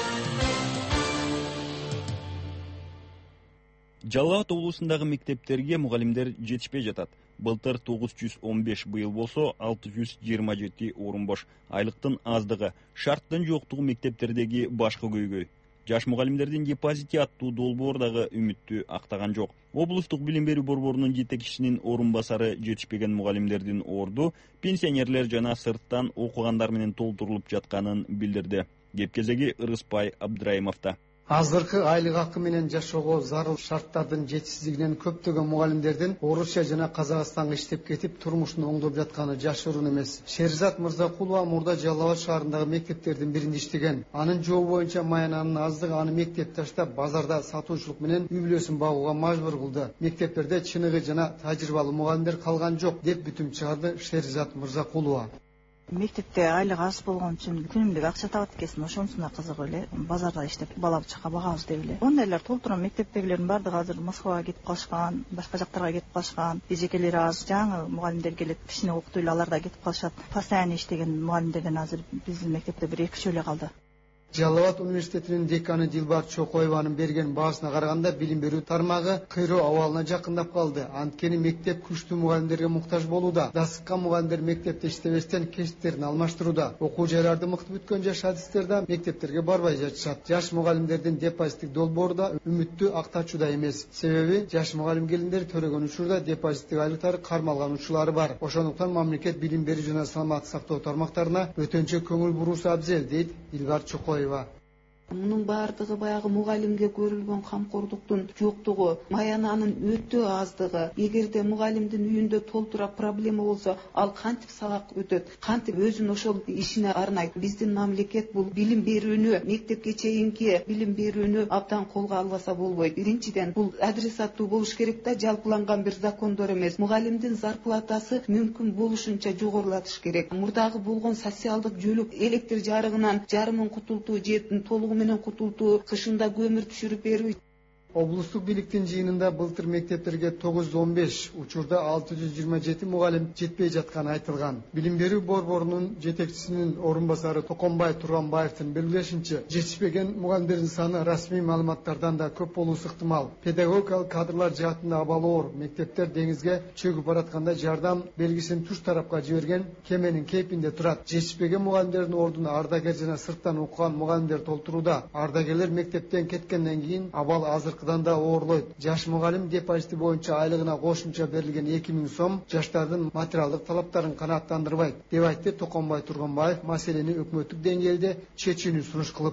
Speaker 1: Жалал Абад облусундагы мектептерге мугалимдер жетишпей жатат. Былтыр тогуз жүз он беш, быйыл болсо алты жүз жыйырма жети орун бош. Айлыктын аздыгы, шарттын жоктугу мектептердеги башкы көйгөй. Жаш мугалимдердин депозити аттуу долбоор дагы үмүттү актаган жок. Облустук билим берүү борборунун жетекчисинин орун басары жетишпеген мугалимдердин орду пенсионерлер жана сырттан окугандар менен толтурулуп жатканын билдирди. Кепкезеги Ырыспай Абдраимовдо.
Speaker 16: Азыркы айлык акы менен жашоого зарыл шарттардын жетишсиздигинен көптөгөн мугалимдердин Орусия жана Казакстанга иштеп кетип, турмушун оңдоп жатканы жашыруун эмес. Шеризат Мырзакулова мурда Жалал Абад шаарындагы мектептердин биринде иштеген. Анын жообу боюнча маянанын аздыгы аны мектеп таштап, базарда сатуучулук менен үй бүлөсүн багууга мажбур кылды. Мектептерде чыныгы жана тажрыйбалуу мугалимдер калган жок деп бүтүм чыгарды Шеризат Мырзакулова.
Speaker 19: Мектепте айлык аз болгон үчүн күнүмдүк акча табат экенсин, ошонусуна кызыгып эле базарда иштеп бала чака багабыз деп эле. Ондайлар толтурган мектептегилердин баардыгы азыр Москвага кетип калышкан, башка жактарга кетип калышкан. Эжекелери аз, жаңы мугалимдер келет, кичине окутуу эле алар да кетип калышат. Постоянно иштеген мугалимдерден азыр биздин мектепте бир эки үч эле калды.
Speaker 16: Жалал Абад университетинин деканы Дилбар Чокоеванын берген баасына караганда, билим берүү тармагы кыйроо абалына жакындап калды. Анткени мектеп күчтүү мугалимдерге муктаж болууда. Дасыккан мугалимдер мектепте иштебестен кесиптерин алмаштырууда. Окуу жайларды мыкты бүткөн жаш адистер да мектептерге барбай жатышат. Жаш мугалимдердин депозиттик долбоору да үмүттү актачууда эмес. Себеби жаш мугалим келиндер төлөгөн учурда депозиттик айлыктары кармалган учурлары бар. Ошондуктан мамлекет билим берүү жана саламаттык сактоо тармактарына өтөнчө көңүл буруусу абзел, дейт Дилбар Чокоева.
Speaker 20: Мунун баардыгы баягы мугалимге көрүлгөн камкордуктун жоктугу, маянанын өтө аздыгы. Эгерде мугалимдин үйүндө толтура проблема болсо, ал кантип сабак өтөт, кантип өзүн ошол ишине арнайт. Биздин мамлекет бул билим берүүнү, мектепке чейинки билим берүүнү абдан колго албаса болбойт. Биринчиден, бул адресаттуу болуш керек да, жалпыланган бир закондор эмес. Мугалимдин зарплатасы мүмкүн болушунча жогорулатыш керек. Мурдагы болгон социалдык жөлөк, электр жарыгынан жарымын кутултуу, жетин толугу менен кутултуу, кышында көмүр түшүрүп берүү.
Speaker 16: Облустук бийликтин жыйынында былтыр мектептерге тогуз жүз он беш, учурда алты жүз жыйырма жети мугалим жетпей жатканы айтылган. Билим берүү борборунун жетекчисинин орун басары Токонбай Турганбаевдин белгилешинче, жетишпеген мугалимдердин саны расмий маалыматтардан да көп болуусу ыктымал. Педагогикалык кадрлар жаатында абалы оор. Мектептер деңизге чөгүп баратканда жардам белгисин туш тарапка жиберген кеменин кейпинде турат. Жетишпеген мугалимдердин ордуна ардагер жана сырттан окуган мугалимдер толтурууда. Ардагерлер мектептен кеткенден кийин абал азыр да оорлойт. Жаш мугалим депозити боюнча айлыгына кошумча берилген эки миң сом жаштардын материалдык талаптарын канааттандырбайт деп айтты Токонбай Турганбаев, маселени өкмөттүк деңгээлде чечүүнү сунуш кылып.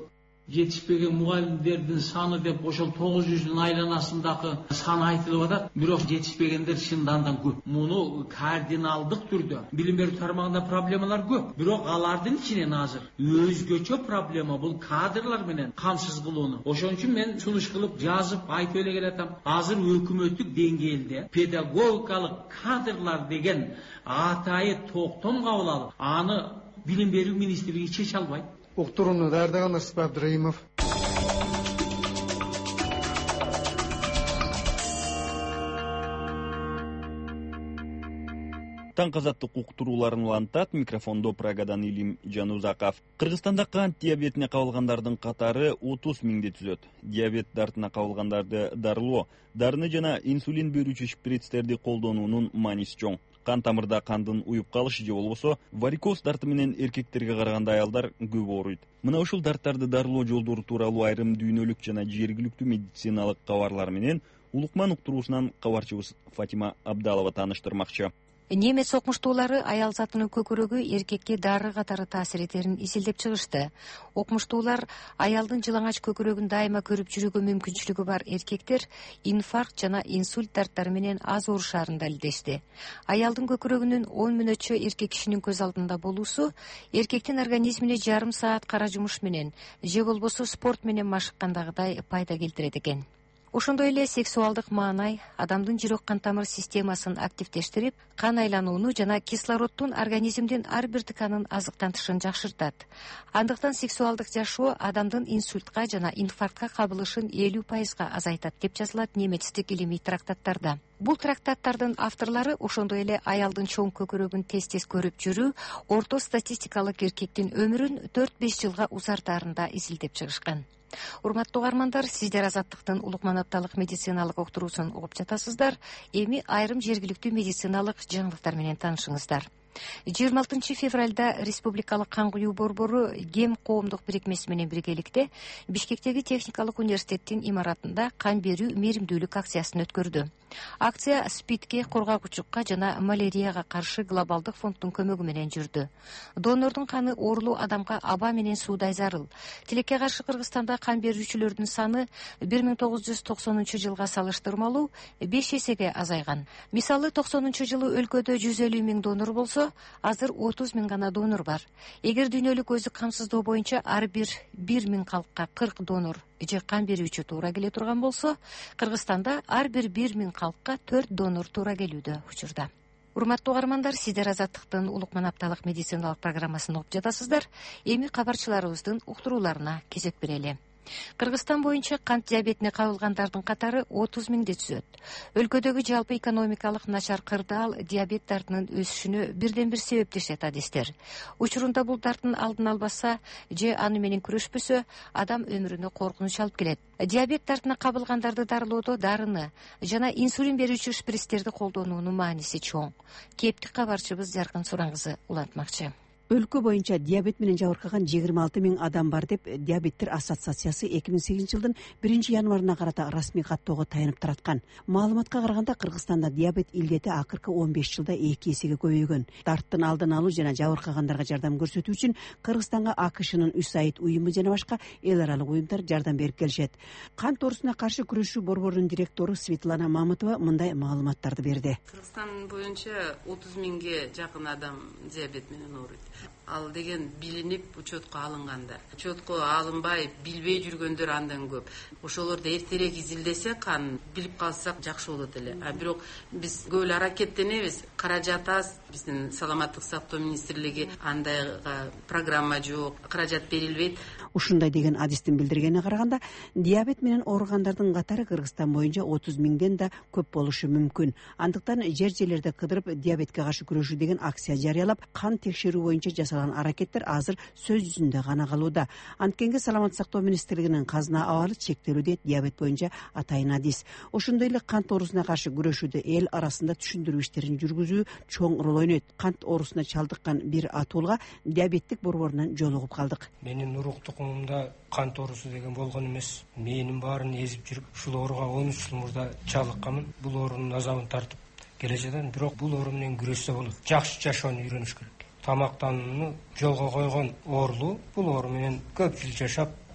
Speaker 19: жетишпеген мугалимдердин саны деп ошол тогуз жүздүн айланасындагы сан айтылып атат, бирок жетишпегендер чынында андан көп. Муну кардиналдык түрдө билим берүү тармагында проблемалар көп, бирок алардын ичинен азыр өзгөчө проблема бул кадрлар менен камсыз кылууну. Ошон үчүн мен сунуш кылып жазып айтып эле келатам. Азыр өкмөттүк деңгээлде педагогикалык кадрлар деген атайы токтом кабыл алып, аны билим берүү министрлиги чече албайт.
Speaker 16: Уктурууну даярдаган Ырсып Абдыраимов.
Speaker 1: Таң азаттык уктурууларын улантат. Микрофондо Прагадан Илим Жанузаков. Кыргызстанда кант диабетине кабылгандардын катары отуз миңди түзөт. Диабет дартына кабылгандарды дарылоо, дарыны жана инсулин берүүчү шприцтерди колдонуунун мааниси чоң. Кан тамырда кандын уюп калышы же болбосо варикоз дарты менен эркектерге караганда аялдар көп ооруйт. Мына ушул дарттарды дарылоо жолдору тууралуу айрым дүйнөлүк жана жергиликтүү медициналык кабарлар менен Улукман уктуруусунан кабарчыбыз Фатима Абдалова тааныштырмакчы.
Speaker 21: Немец окмуштуулары аял затынын көкөрөгү эркекке дары катары таасир этерин изилдеп чыгышты. Окмуштуулар аялдын жылаңач көкөрөгүн дайыма көрүп жүрүүгө мүмкүнчүлүгү бар эркектер инфаркт жана инсульт дарттары менен аз оорушаарын далилдешти. Аялдын көкөрөгүнүн он мүнөтчө эркек кишинин көз алдында болуусу эркектин организмине жарым саат кара жумуш менен же болбосо спорт менен машыккандагыдай пайда келтирет экен. Ошондой эле сексуалдык маанай адамдын жүрөк кан тамыр системасын активдештирип, кан айланууну жана кислороддун организмдин ар бир тканын азыктантышын жакшыртат. Андыктан сексуалдык жашоо адамдын инсультка жана инфарктка кабылышын элүү пайызга азайтат деп жазылат немецтик илимий трактаттарда. Бул трактаттардын авторлору ошондой эле аялдын чоң көкөрөгүн тез-тез көрүп жүрүү орто статистикалык эркектин өмүрүн төрт беш жылга узартаарын да изилдеп чыгышкан. Урматтуу угармандар, сиздер Азаттыктын Улукман апталык медициналык уктуруусун угуп жатасыздар. Эми айрым жергиликтүү медициналык жаңылыктар менен таанышыңыздар. жыйырма алтынчы февралда Республикалык кан куюу борбору Гем коомдук бирикмеси менен биргеликте Бишкектеги техникалык университеттин имаратында кан берүү мээримдүүлүк акциясын өткөрдү. Акция СПИДке, кургакучукка жана малярияга каршы глобалдык фонддун көмөгү менен жүрдү. Донордун каны оорулуу адамга аба менен суудай зарыл. Тилекке каршы Кыргызстанда кан берүүчүлөрдүн саны бир миң тогуз жүз токсонунчу жылга салыштырмалуу беш эсеге азайган. Мисалы токсонунчу жылы өлкөдө жүз элүү миң донор болсо, азыр отуз миң гана донор бар. Эгер дүйнөлүк көздүк камсыздоо боюнча ар бир бир миң калкка кырк донор же кан берүүчү туура келе турган болсо, Кыргызстанда ар бир бир миң калкка төрт донор туура келүүдө учурда. Урматтуу угармандар, сиздер Азаттыктын Улукман апталык медициналык программасын угуп жатасыздар. Эми кабарчыларыбыздын уктурууларына кезек берели. Кыргызстан боюнча кант диабетине кабылгандардын катары отуз миңди түзөт. Өлкөдөгү жалпы экономикалык начар кырдаал диабет дартынын өсүшүнө бирден бир себеп дешет адистер. Учурунда бул дарттын алдын албаса же аны менен күрөшпөсө, адам өмүрүнө коркунуч алып келет. Диабет дартына кабылгандарды дарылоодо дарыны жана инсулин берүүчү шприцтерди колдонуунун мааниси чоң. Кептик кабарчыбыз Жаркын Сураңгызы улантмакчы.
Speaker 22: Өлкө боюнча диабет менен жабыркаган жыйырма алты миң адам бар деп Диабеттер ассоциациясы эки миң сегизинчи жылдын биринчи январына карата расмий каттоого таянып тараткан. Маалыматка караганда Кыргызстанда диабет илдети акыркы он беш жылда эки эсеге көбөйгөн. Дарттын алдын алуу жана жабыркагандарга жардам көрсөтүү үчүн Кыргызстанга АКШнын ЮСАИД уюму жана башка эл аралык уюмдар жардам берип келишет. Кант оорусуна каршы күрөшүү борборунун директору Светлана Мамытова мындай маалыматтарды берди.
Speaker 23: Кыргызстан боюнча отуз миңге жакын адам диабет менен ооруйт. Ал деген билинип учетко алынганда, учетко алынбай билбей жүргөндөр андан көп. Ошолорду эртерээк изилдесе, кан билип калсак жакшы болот эле. А бирок биз көп эле аракеттенебиз, каражат аз. Биздин саламаттык сактоо министрлиги андайга программа жок, каражат берилбейт.
Speaker 22: Ушундай деген адистин билдиргенине караганда, диабет менен ооругандардын катары Кыргызстан боюнча отуз миңден да көп болушу мүмкүн. Андыктан жер жерлерде кыдырып диабетке каршы күрөшүү деген акция жарыялап, кан текшерүү боюнча жасалган аракеттер азыр сөз жүзүндө гана калууда. Анткенге саламаттык сактоо министрлигинин казына абалы чектелүү дейт диабет боюнча атайын адис. Ошондой эле кант оорусуна каршы күрөшүүдө эл арасында түшүндүрүү иштерин жүргүзүү чоң роль ойнойт. Кант оорусуна чалдыккан бир атуулга диабеттик борборунан жолугуп калдык.
Speaker 24: Менин урук тукумумда кант оорусу деген болгон эмес. Менин баарын эзип жүрүп, ушул ооруга он үч жыл мурда чалыкканмын. Бул оорунун азабын тартып келе жатам, бирок бул оору менен күрөшсө болот. Жакшы жашоону үйрөнүш керек. Тамактанууну жолго койгон оорулуу бул оору менен көп жыл жашап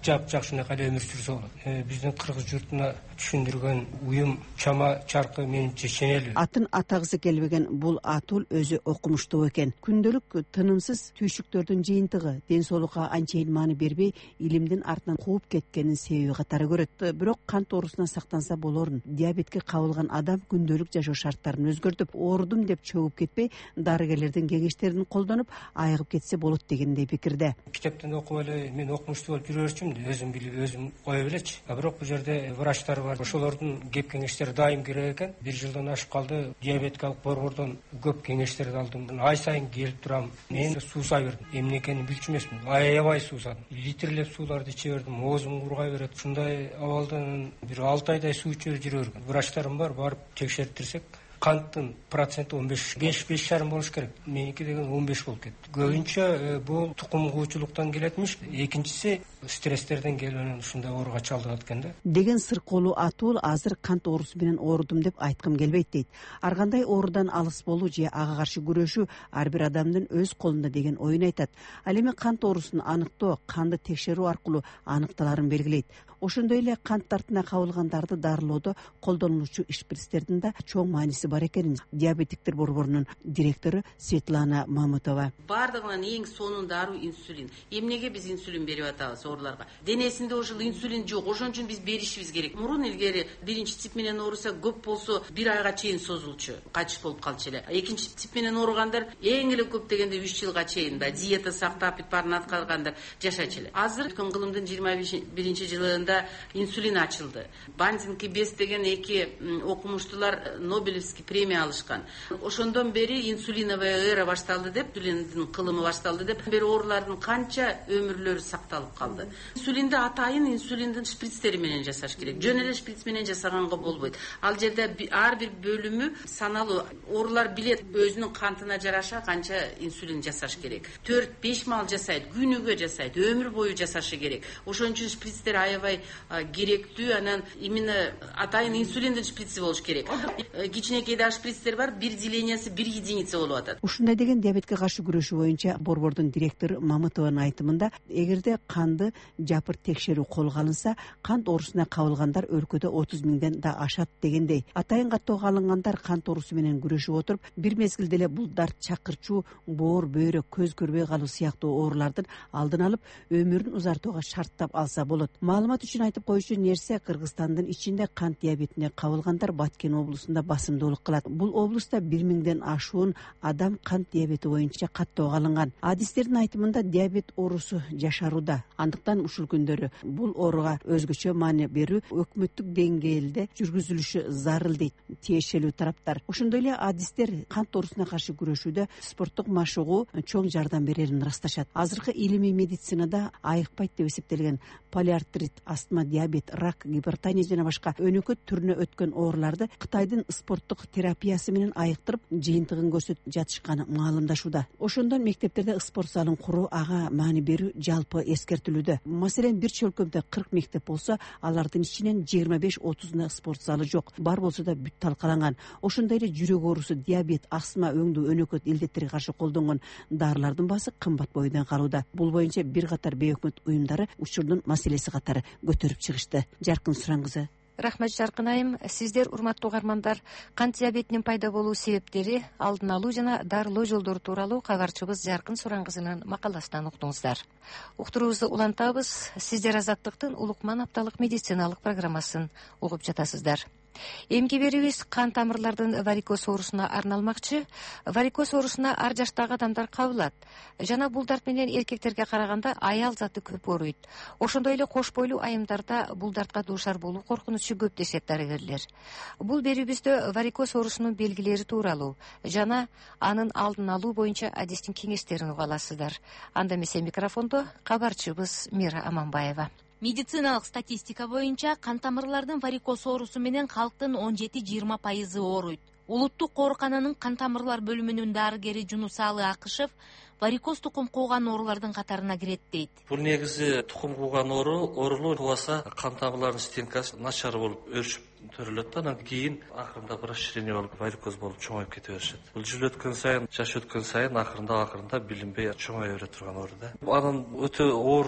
Speaker 24: жапжакшынакай эле өмүр сүрсө болот. Биздин кыргыз журтуна түшүндүргөн уюм чама чаркы менимче ченелүү.
Speaker 22: Атын атагысы келбеген бул Атул өзү окумуштуу экен. Күндөлүк тынымсыз түйшүктөрдүн жыйынтыгы ден соолукка анчейин маани бербей, илимдин артынан кууп кеткенин себеби катары көрөт. Бирок кант оорусуна сактанса болорун. Диабетке кабылган адам күндөлүк жашоо шарттарын өзгөртүп, оорудум деп чөгүп кетпей, дарыгерлердин кеңештерин колдонуп, айыгып кетсе болот дегендей пикирде.
Speaker 24: Китептен окуп эле мен окумуштуу болуп жүрө берчүмүн, өзүм билип, өзүм кое белечи. Бирок бул жерде врачтар бар. Ошолордун кеп кеңештери дайым керек экен. Бир жылдан ашып калды. Диабетикалык борбордон көп кеңештерди алдым. Ай сайын келип турам. Мен суусай бердим. Эмне экенин билчү эмесмин. Аябай суусадым. Литрлеп сууларды иче бердим. Оозум кургай берет. Ушундай абалдан бир алты айдай суу иче жүрө берген. Врачтарым бар, барып текшертирсек, канттын проценти он беш, беш, беш жарым болуш керек. Меники деген он беш болуп кетти. Көбүнчө бул тукум куучулуктан келетмиш. Экинчиси стресстерден келип ушундай ооруга чалдыгат экен да.
Speaker 22: Деген сыркоолуу Атул азыр кант оорусу менен оорудум деп айткым келбейт дейт. Ар кандай оорудан алыс болуу же ага каршы күрөшүү ар бир адамдын өз колунда деген оюн айтат. Ал эми кант оорусун аныктоо канды текшерүү аркылуу аныкталарын белгилейт. Ошондой эле кант дартына кабылгандарды дарылоодо колдонулуучу шприцтердин да чоң мааниси бар экенин диабетиктер борборунун директору Светлана Мамутова.
Speaker 23: Бардыгынан эң сонун дару инсулин. Эмнеге биз инсулин берип атабыз ооруларга? Денесинде ошол инсулин жок. Ошон үчүн биз беришибиз керек. Мурун илгери биринчи тип менен ооруса көп болсо бир айга чейин созулчу, кайтыш болуп калчу эле. Экинчи тип менен ооругандар эң эле көп дегенде үч жылга чейин да диета сактап, баарын аткаргандар жашачу эле. Азыр өткөн кылымдын жыйырма биринчи жылында инсулин ачылды. Бандинки бес деген эки окумуштуулар Нобелевский премия алышкан. Ошондон бери инсулиновая эра башталды деп, инсулиндин кылымы башталды деп, бери оорулардын канча өмүрлөрү сакталып калды. Инсулинди атайын инсулиндин шприцтери менен жасаш керек. Жөн эле шприц менен жасаганга болбойт. Ал жерде ар бир бөлүмү саналуу. Оорулар билет өзүнүн кантына жараша канча инсулин жасаш керек. төрт беш маал жасайт, күнүгө жасайт, өмүр бою жасашы керек. Ошон үчүн шприцтер аябай керектүү. Анан именно атайын инсулиндин шприци болуш керек. Кичинекей дагы шприцтер бар, бир делениясы бир единица болуп атат.
Speaker 22: Ушундай деген диабетке каршы күрөшүү боюнча борбордун директору Мамытованын айтымында, эгерде канды жапыр текшерүү колго алынса, кант оорусуна кабылгандар өлкөдө отуз миңден да ашат дегендей. Атайын каттоого алынгандар кант оорусу менен күрөшүп отуруп, бир мезгилде эле бул дарт, чакырчуу, боор, бөйрөк, көз көрбөй калуу сыяктуу оорулардын алдын алып, өмүрүн узартууга шарттап алса болот. Маалымат үчүн айтып коюучу нерсе, Кыргызстандын ичинде кант диабетине кабылгандар Баткен облусунда басымдуулук кылат. Бул облуста бир миңден ашуун адам кант диабети боюнча каттоого алынган. Адистердин айтымында диабет оорусу жашарууда. Андыктан ушул күндөрү бул ооруга өзгөчө маани берүү өкмөттүк деңгээлде жүргүзүлүшү зарыл дейт тиешелүү тараптар. Ошондой эле адистер кант оорусуна каршы күрөшүүдө спорттук машыгуу чоң жардам берерин ырасташат. Азыркы илимий медицинада айыкпайт деп эсептелген полиартрит, астма, диабет, рак, гипертония жана башка өнөкөт түрүнө өткөн ооруларды Кытайдын спорттук терапиясы менен айыктырып, жыйынтыгын көрсөтүп жатышканы маалымдашууда. Ошондон мектептерде спорт залын куруу, ага маани берүү жалпы эскертилүүдө. Маселен, бир чөлкөмдө кырк мектеп болсо, алардын ичинен жыйырма беш отузунда спорт залы жок. Бар болсо да бүт талкаланган. Ошондой эле жүрөк оорусу, диабет, астма, өңдүү өнөкөт илдеттерге каршы колдонгон дарылардын баасы кымбат бойдон калууда. Бул боюнча бир катар бейөкмөт уюмдары учурдун маселеси катары көтөрүп чыгышты. Жаркын Сураңгызы.
Speaker 21: Рахмат Жаркын айым. Сиздер, урматтуу угармандар, кант диабетинин пайда болуу себептери, алдын алуу жана дарылоо жолдору тууралуу кабарчыбыз Жаркын Сураңгызынын макаласынан уктуңуздар. Уктуруубузду улантабыз. Сиздер Азаттыктын Улукман апталык медициналык программасын угуп жатасыздар. Эмки берүүбүз кан тамырлардын варикоз оорусуна арналмакчы. Варикоз оорусуна ар жаштагы адамдар кабылат. Жана бул дарт менен эркектерге караганда аял заты көп ооруйт. Ошондой эле кош бойлуу айымдарда бул дартка дуушар болуу коркунучу көп дешет дарыгерлер. Бул берүүбүздө варикоз оорусунун белгилери тууралуу жана анын алдын алуу боюнча адистин кеңештерин уга аласыздар. Анда эмесе микрофондо кабарчыбыз Мира Аманбаева.
Speaker 3: Медициналык статистика боюнча кан тамырлардын варикоз оорусу менен калктын он жети жыйырма пайызы ооруйт. Улуттук оорукананын кан тамырлар бөлүмүнүн дарыгери Жунусалы Акышев варикоз тукум кууган оорулардын катарына кирет дейт.
Speaker 4: Бул негизи тукум кууган оору, оорулуу кубаса кан тамырларынын стенкасы начар болуп өршүп төрөлөт да, анан кийин акырында расширение болуп варикоз болуп чоңоюп кете беришет. Бул жыл өткөн сайын, жаш өткөн сайын акырында акырында билинбей чоңое бере турган оору да. Анын өтө оор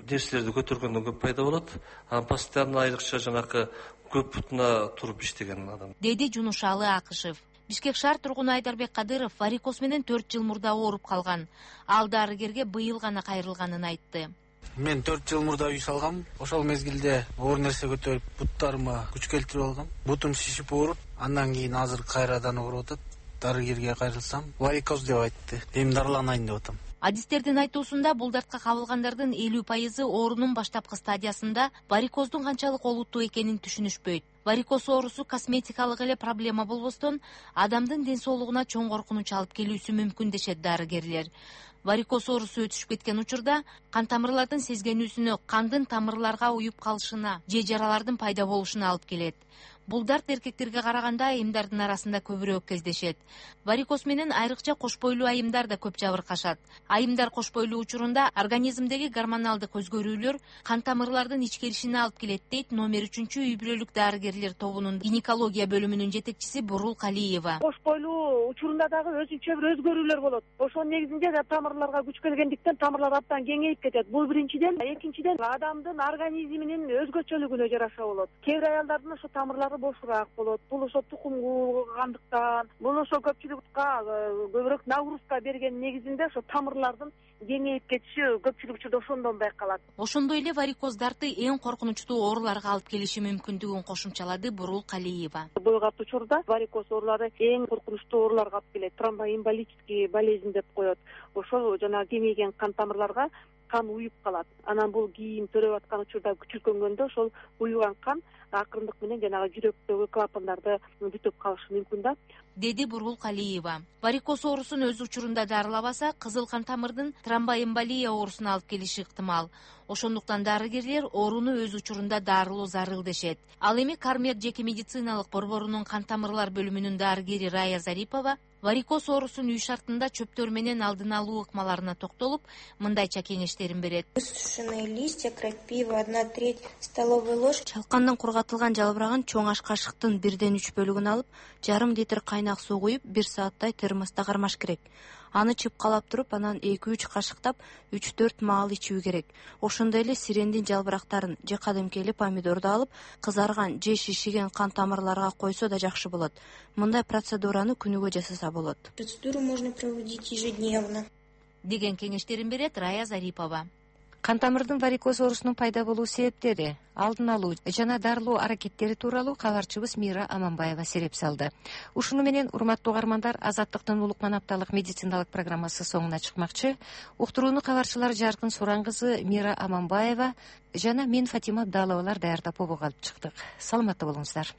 Speaker 4: нерселерди көтөргөндөн көп пайда болот. Анан постоянно айрыкча жанакы көп бутуна туруп иштеген адам,
Speaker 3: деди Жунушалы Акышев. Бишкек шаар тургуну Айдарбек Кадыров варикоз менен төрт жыл мурда ооруп калган. Ал дарыгерге быйыл гана кайрылганын айтты.
Speaker 5: Мен төрт жыл мурда үй салгам. Ошол мезгилде оор нерсе көтөрүп, буттарыма күч келтирип алгам. Бутум шишип ооруп, андан кийин азыр кайрадан ооруп атат. Дарыгерге кайрылсам, варикоз деп айтты. Эми дарыланайын деп атам.
Speaker 3: Адистердин айтуусунда бул дартка кабылгандардын элүү пайызы оорунун баштапкы стадиясында варикоздун канчалык олуттуу экенин түшүнүшпөйт. Варикоз оорусу косметикалык эле проблема болбостон, адамдын ден соолугуна чоң коркунуч алып келүүсү мүмкүн дешет дарыгерлер. Варикоз оорусу өтүшүп кеткен учурда кан тамырлардын сезгенүүсүнө, кандын тамырларга уюп калышына же жаралардын пайда болушуна алып келет. Бул дарт эркектерге караганда айымдардын арасында көбүрөөк кездешет. Варикоз менен айрыкча кош бойлуу айымдар да көп жабыркашат. Айымдар кош бойлуу учурунда организмдеги гормоналдык өзгөрүүлөр кан тамырлардын ичкеришине алып келет, дейт номер үчүнчү үй бүлөлүк дарыгерлер тобунун гинекология бөлүмүнүн жетекчиси Бурул Калиева.
Speaker 6: Кош бойлуу учурунда дагы өзүнчө бир өзгөрүүлөр болот. Ошонун негизинде тамырларга күч келгендиктен тамырлар абдан кеңейип кетет. Бул биринчиден, экинчиден адамдын организминин өзгөчөлүгүнө жараша болот. Кээ бир аялдардын ошо тамырлары бошураак болот. Бул ошо тукум куугандыктан, бул ошо көпчүлүккө көбүрөөк нагрузка берген негизинде ошо тамырлардын кеңейип кетиши көпчүлүк учурда ошондон байкалат.
Speaker 3: Ошондой эле варикоз дарты эң коркунучтуу ооруларга алып келиши мүмкүндүгүн кошумчалады Бурул Калиева.
Speaker 6: Бул кат учурда варикоз оорулары эң коркунучтуу ооруларга алып келет. Тромбоэмболический болезнь деп коет. Ошол жана кеңейген кан тамырларга кан уюп калат. Анан бул кийин төрөп аткан учурда күчүлгөнгөндө ошол уюган кан акырындык менен жанагы жүрөктөгү клапандарды бүтүп калышы мүмкүн да,
Speaker 3: деди Бурул Калиева. Варикоз оорусун өз учурунда дарылабаса, кызыл кан тамырдын тромбоэмболия оорусуна алып келиши ыктымал. Ошондуктан дарыгерлер ооруну өз учурунда дарылоо зарыл дешет. Ал эми Кармет жеке медициналык борборунун кан тамырлар бөлүмүнүн дарыгери Рая Зарипова варикоз оорусун үй шартында чөптөр менен алдын алуу ыкмаларына токтолуп, мындайча кеңештерин берет.
Speaker 7: Высушенные листья, крапива, одна треть столовой ложки.
Speaker 21: Чалкандан кургатылган жалбыраган чоң аш кашыктын бирден үч бөлүгүн алып, жарым литр кайнак суу куюп, бир сааттай термоста кармаш керек. Аны чыпкалап туруп, анан эки үч кашыктап үч төрт маал ичүү керек. Ошондой эле сирендин жалбырактарын же кадимкели помидорду алып, кызарган же шишиген кан тамырларга койсо да жакшы болот. Мындай процедураны күнүгө жасаса болот.
Speaker 7: Процедуру можно проводить ежедневно,
Speaker 3: деген кеңештерин берет Рая Зарипова.
Speaker 21: Кан тамырдын варикоз оорусунун пайда болуу себептери, алдын алуу жана дарылоо аракеттери тууралуу кабарчыбыз Мира Аманбаева сереп салды. Ушуну менен, урматтуу угармандар, Азаттыктын улук манапталык медициналык программасы соңуна чыкмакчы. Уктурууну кабарчылар Жаркын Суран кызы Мира Аманбаева жана мен Фатима Абдаловалар даярдап обого алып чыктык. Саламатта болуңуздар.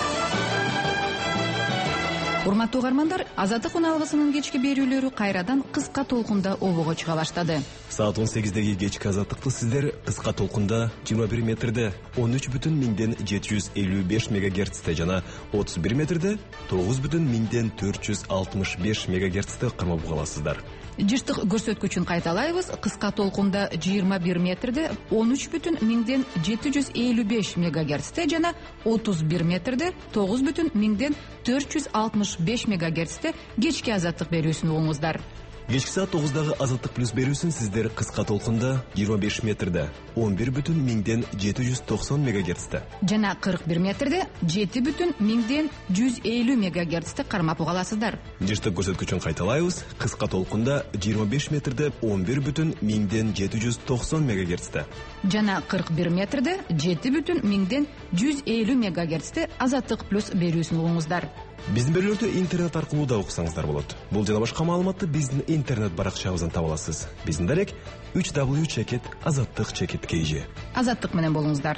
Speaker 10: Урматтуу угармандар, Азаттык уналгысынын кечки берүүлөрү кайрадан кыска толкунда обого чыга баштады.
Speaker 17: Саат он сегиздеги кечки Азаттыкты сиздер кыска толкунда жыйырма бир метрде он үч бүтүн миңден жети жүз элүү беш мегагерцте жана отуз бир метрде тогуз бүтүн миңден төрт жүз алтымыш беш мегагерцте кармап угаласыздар.
Speaker 10: Жыштык көрсөткүчүн кайталайбыз. Кыска толкунда жыйырма бир метрде он үч бүтүн миңден жети жүз элүү беш мегагерцте жана отуз бир метрде тогуз бүтүн миңден төрт жүз алтымыш беш мегагерцте кечки Азаттык берүүсүн угуңуздар.
Speaker 17: Кечки саат тогуздагы Азаттык плюс берүүсүн сиздер кыска толкунда жыйырма беш метрде он бир бүтүн миңден жети жүз токсон мегагерцте
Speaker 10: жана кырк бир метрде жети бүтүн миңден жүз элүү мегагерцте кармап угаласыздар.
Speaker 17: Жыштык көрсөткүчүн кайталайбыз. Кыска толкунда жыйырма беш метрде он бир бүтүн миңден жети жүз токсон мегагерцте
Speaker 10: жана кырк бир метрде жети бүтүн миңден жүз элүү мегагерцте Азаттык плюс берүүсүн угуңуздар.
Speaker 17: Биздин берүүлөрдү интернет аркылуу да уксаңыздар болот. Бул жана башка маалыматты биздин интернет баракчабыздан таба аласыз. Биздин дарек үч дабл ю чекит азаттык чекит kg.
Speaker 10: Азаттык менен болуңуздар.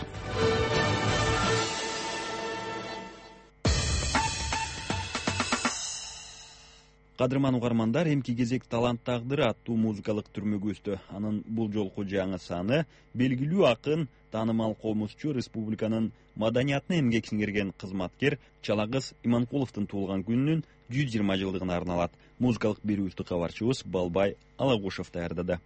Speaker 1: Кадырман угармандар, эмки кезек талант тагдыры аттуу музыкалык түрмөгү өстү. Анын бул жолку жаңы саны белгилүү акын, таанымал комузчу, республиканын маданиятына эмгек сиңирген кызматкер Чалагыз Иманкуловдун туулган күнүнүн жүз жыйырма жылдыгына арналат. Музыкалык берүүбүздү кабарчыбыз Балбай Алагушев даярдады.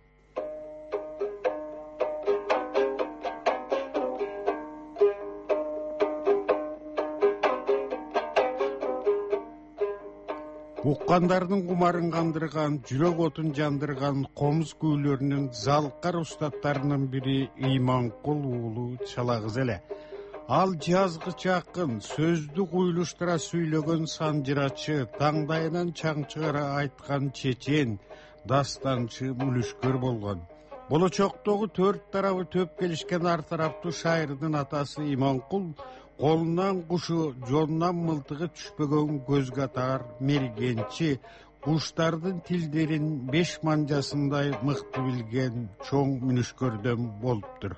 Speaker 8: уккандардын кумарын кандырган, жүрөк отун жандырган комуз күүлөрүнүн залкар устаттарынын бири Иманкул уулу Чалагыз эле. Ал жазгычы акын, сөздү куйлуштура сүйлөгөн санжырачы, таңдайынан чаң чыгара айткан чечен, дастанчы мүлүшкөр болгон. Болочоктогу төрт тарабы төп келишкен ар тараптуу шайырдын атасы Иманкул колунан кушу, жонунан мылтыгы түшпөгөн көзгө атар мергенчи, куштардын тилдерин беш манжасындай мыкты билген чоң мүнүшкөрдөн болуптур.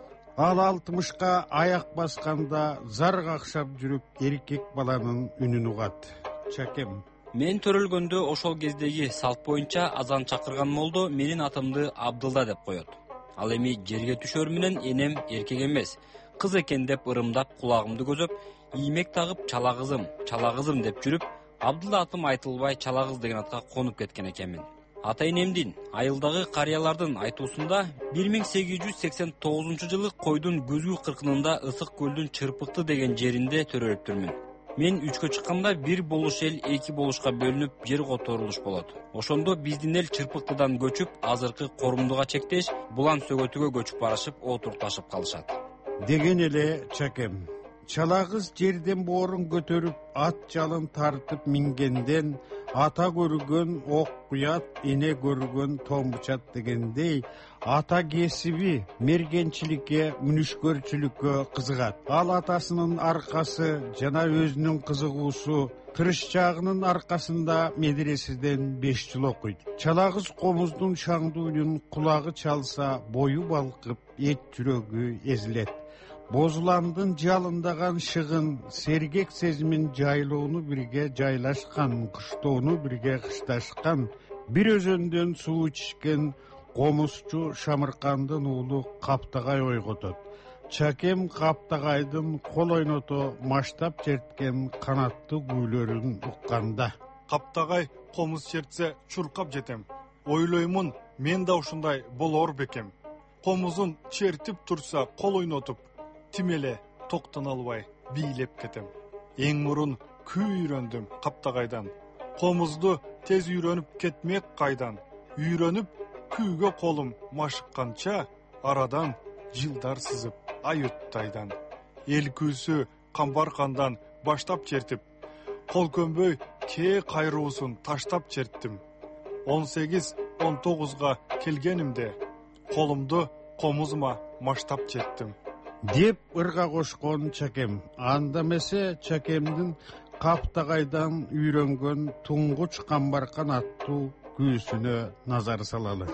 Speaker 8: Ал алтымышка аяк басканда зар какшап жүрүп эркек баланын үнүн угат. Чакем.
Speaker 9: Мен төрөлгөндө ошол кездеги салт боюнча азан чакырган молдо менин атымды Абдылда деп коет. Ал эми жерге түшөр менен энем эркек эмес, кыз экен деп ырымдап кулагымды көзөп, иймек тагып Чалагызым, Чалагызым деп жүрүп, Абдылда атым айтылбай Чалагыз деген атка конуп кеткен экенмин. Ата энемдин, айылдагы карыялардын айтуусунда бир миң сегиз жүз сексен тогузунчу жылы койдун көзгү кыркынында Ысык көлдүн Чырпыкты деген жеринде төрөлүптүрмүн. Мен үчкө чыкканда бир болуш эл эки болушка бөлүнүп жер которулуш болот. Ошондо биздин эл Чырпыктыдан көчүп, азыркы Корумдуга чектеш, Булан сөгөтүгө көчүп барышып, отурташып калышат.
Speaker 8: Деген эле Чакем. Чалагыз жерден боорун көтөрүп, ат жалын тартып мингенден, ата көргөн ок куят, эне көргөн томбучат дегендей, ата кесиби мергенчиликке, мүнүшкөрчүлүккө кызыгат. Ал атасынын аркасы жана өзүнүн кызыгуусу тырышчагынын аркасында медреседен беш жыл окуйт. Чалагыз комуздун шаңдуу үнүн кулагы чалса, бою балкып, эт жүрөгү эзилет. Бозуландын жалындаган шыгын, сергек сезимин жайлоону бирге жайлашкан, кыштоону бирге кышташкан, бир өзөндөн суу ичишкен комузчу Шамыркандын уулу Каптагай ойготот. Чакем Каптагайдын кол ойното маштап черткен канаттуу күүлөрүн укканда.
Speaker 11: Каптагай комуз чертсе чуркап жетем. Ойлоймун, мен да ушундай болор бекем. Комузун чертип турса кол ойнотуп, тимеле токтон албай бийлеп кетем. Эң мурун күү үйрөндүм Каптагайдан. Комузду тез үйрөнүп кетмек кайдан. Үйрөнүп күүгө колум машыкканча, арадан жылдар сызып ай өттү айдан. Эл күүсү Камбаркандан баштап чертип, кол көмбөй кээ кайруусун таштап черттим. он сегиз он тогузга келгенимде колумду комузума маштап черттим.
Speaker 8: Деп ырга кошкон Чакем. Анда эмесе Чакемдин Каптагайдан үйрөнгөн туңгуч Камбаркан аттуу күүсүнө назар салалы.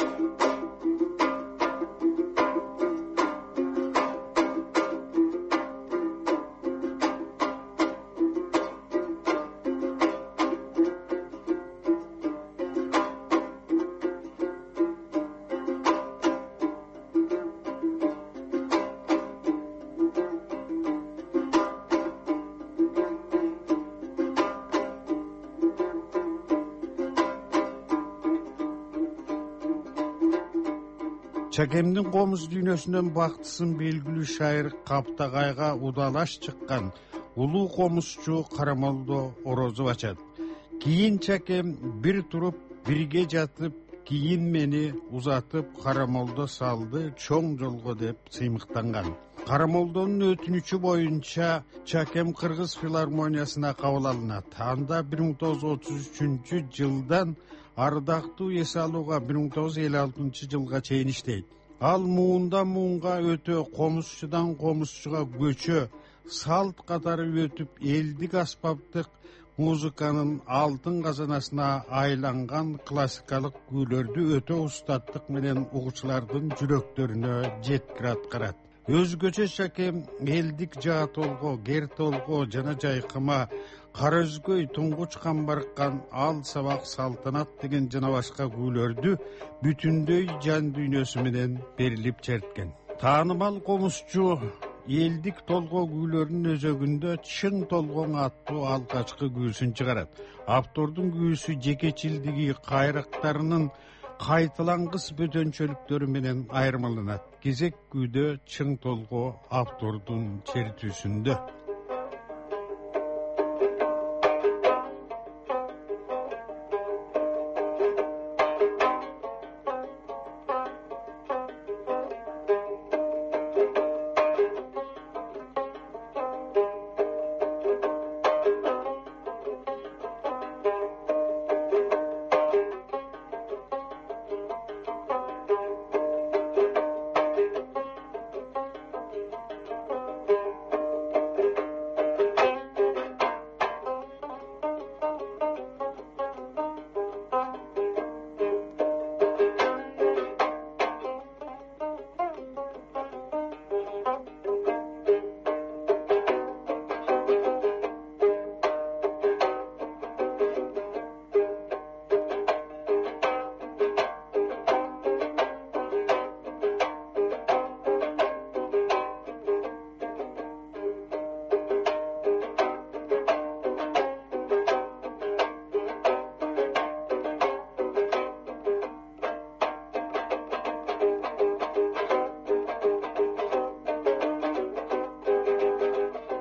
Speaker 8: Чакемдин комуз дүйнөсүнөн бактысын белгилүү шайыр Каптагайга удалаш чыккан улуу комузчу Карамолдо орозу ачат. Кийин Чакем бир туруп, бирге жатып, кийин мени узатып Карамолдо салды чоң жолго деп сыймыктанган. Карамолдонун өтүнүчү боюнча Чакем Кыргыз филармониясына кабыл алынат. Анда бир миң тогуз жүз отуз үчүнчү жылдан ардактуу эс алууга бир миң тогуз жүз элүү алтынчы жылга чейин иштейт. Ал муундан муунга өтө, комузчудан комузчуга көчө, салт катары өтүп, элдик аспаптык музыканын алтын казанасына айланган классикалык күүлөрдү өтө устаттык менен угуучулардын жүрөктөрүнө жеткире аткарат. Өзгөчө Чакем элдик жаа толго, гер толго жана жайкыма, Кара өзгөй, Туңгуч Камбаркан, Ал сабак салтанат деген жана башка күүлөрдү бүтүндөй жан дүйнөсү менен берилип черткен. Таанымал комузчу элдик толго күүлөрүнүн өзөгүндө Чың толгоң аттуу алгачкы күүсүн чыгарат. Автордун күүсү жекечилдиги, кайрактарынын кайталангыс бөтөнчөлүктөрү менен айырмаланат. Кезек күүдө Чың толго автордун чертүүсүндө.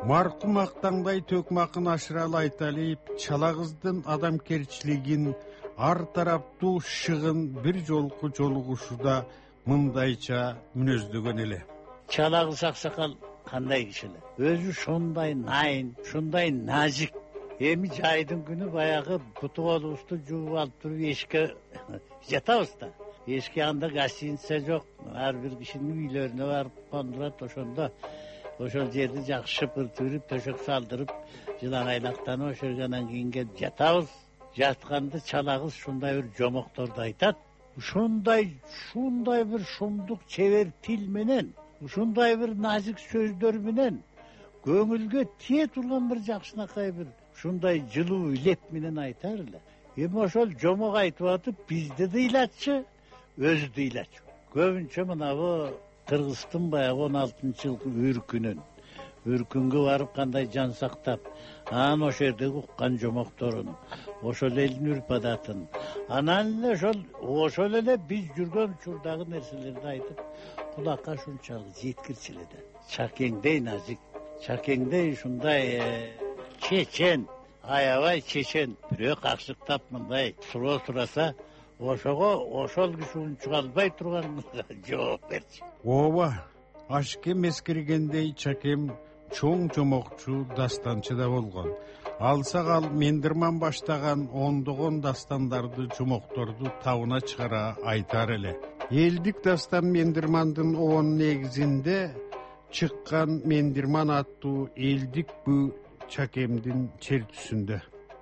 Speaker 8: Маркум Актаңбай Төкмакын Ашыралы Айталиев чалагыздын адамкерчилигин ар тараптуу шыгын бир жолку жолугушууда мындайча мүнөздөгөн эле.
Speaker 12: Чалагыз аксакал кандай киши эле? Өзү ушундай найын, ушундай назик. Эми жайдын күнү баягы бутуголубузду жууп алып туруп эшикке жатабыз да. Эшикке анда гостиница жок. Ар бир кишинин үйлөрүнө барып кондурат, ошондо ошол жерди жакшы шыпыртып, төшөк салдырып, жылаңайлактанып ошол жерден кийин келип жатабыз. Жатканда чалагыз ушундай бир жомокторду айтат. Ушундай, ушундай бир шумдук чебер тил менен, ушундай бир назик сөздөр менен көңүлгө тие турган бир жакшынакай бир ушундай жылуу леп менен айтар эле. Эми ошол жомок айтып атып, бизди да ыйлатчы, өзү да ыйлатчы. Көбүнчө мына бу Кыргыздын баягы он алтынчы жылкы үркүнүн, үркүнгө барып кандай жан сактап, анан ошол жердеги уккан жомокторун, ошол элдин үрп адатын, анан эле ошол ошол эле биз жүргөн учурдагы нерселерди айтып, кулакка ушунчалык жеткирчү эле да. Чакеңдей назик, чакеңдей ушундай чечен, аябай чечен, бирөө какшыктап мындай суроо сураса, ошого ошол киши унчук албай турган жооп берчү.
Speaker 8: Ооба, ашкем эскиргендей чакем чоң жомокчу дастанчы да болгон. Алсак ал Мендирман баштаган ондогон дастандарды, жомокторду табына чыгара айтар эле. Элдик дастан Мендирмандын он негизинде чыккан Мендирман аттуу элдик бүү чакемдин чертүсүндө.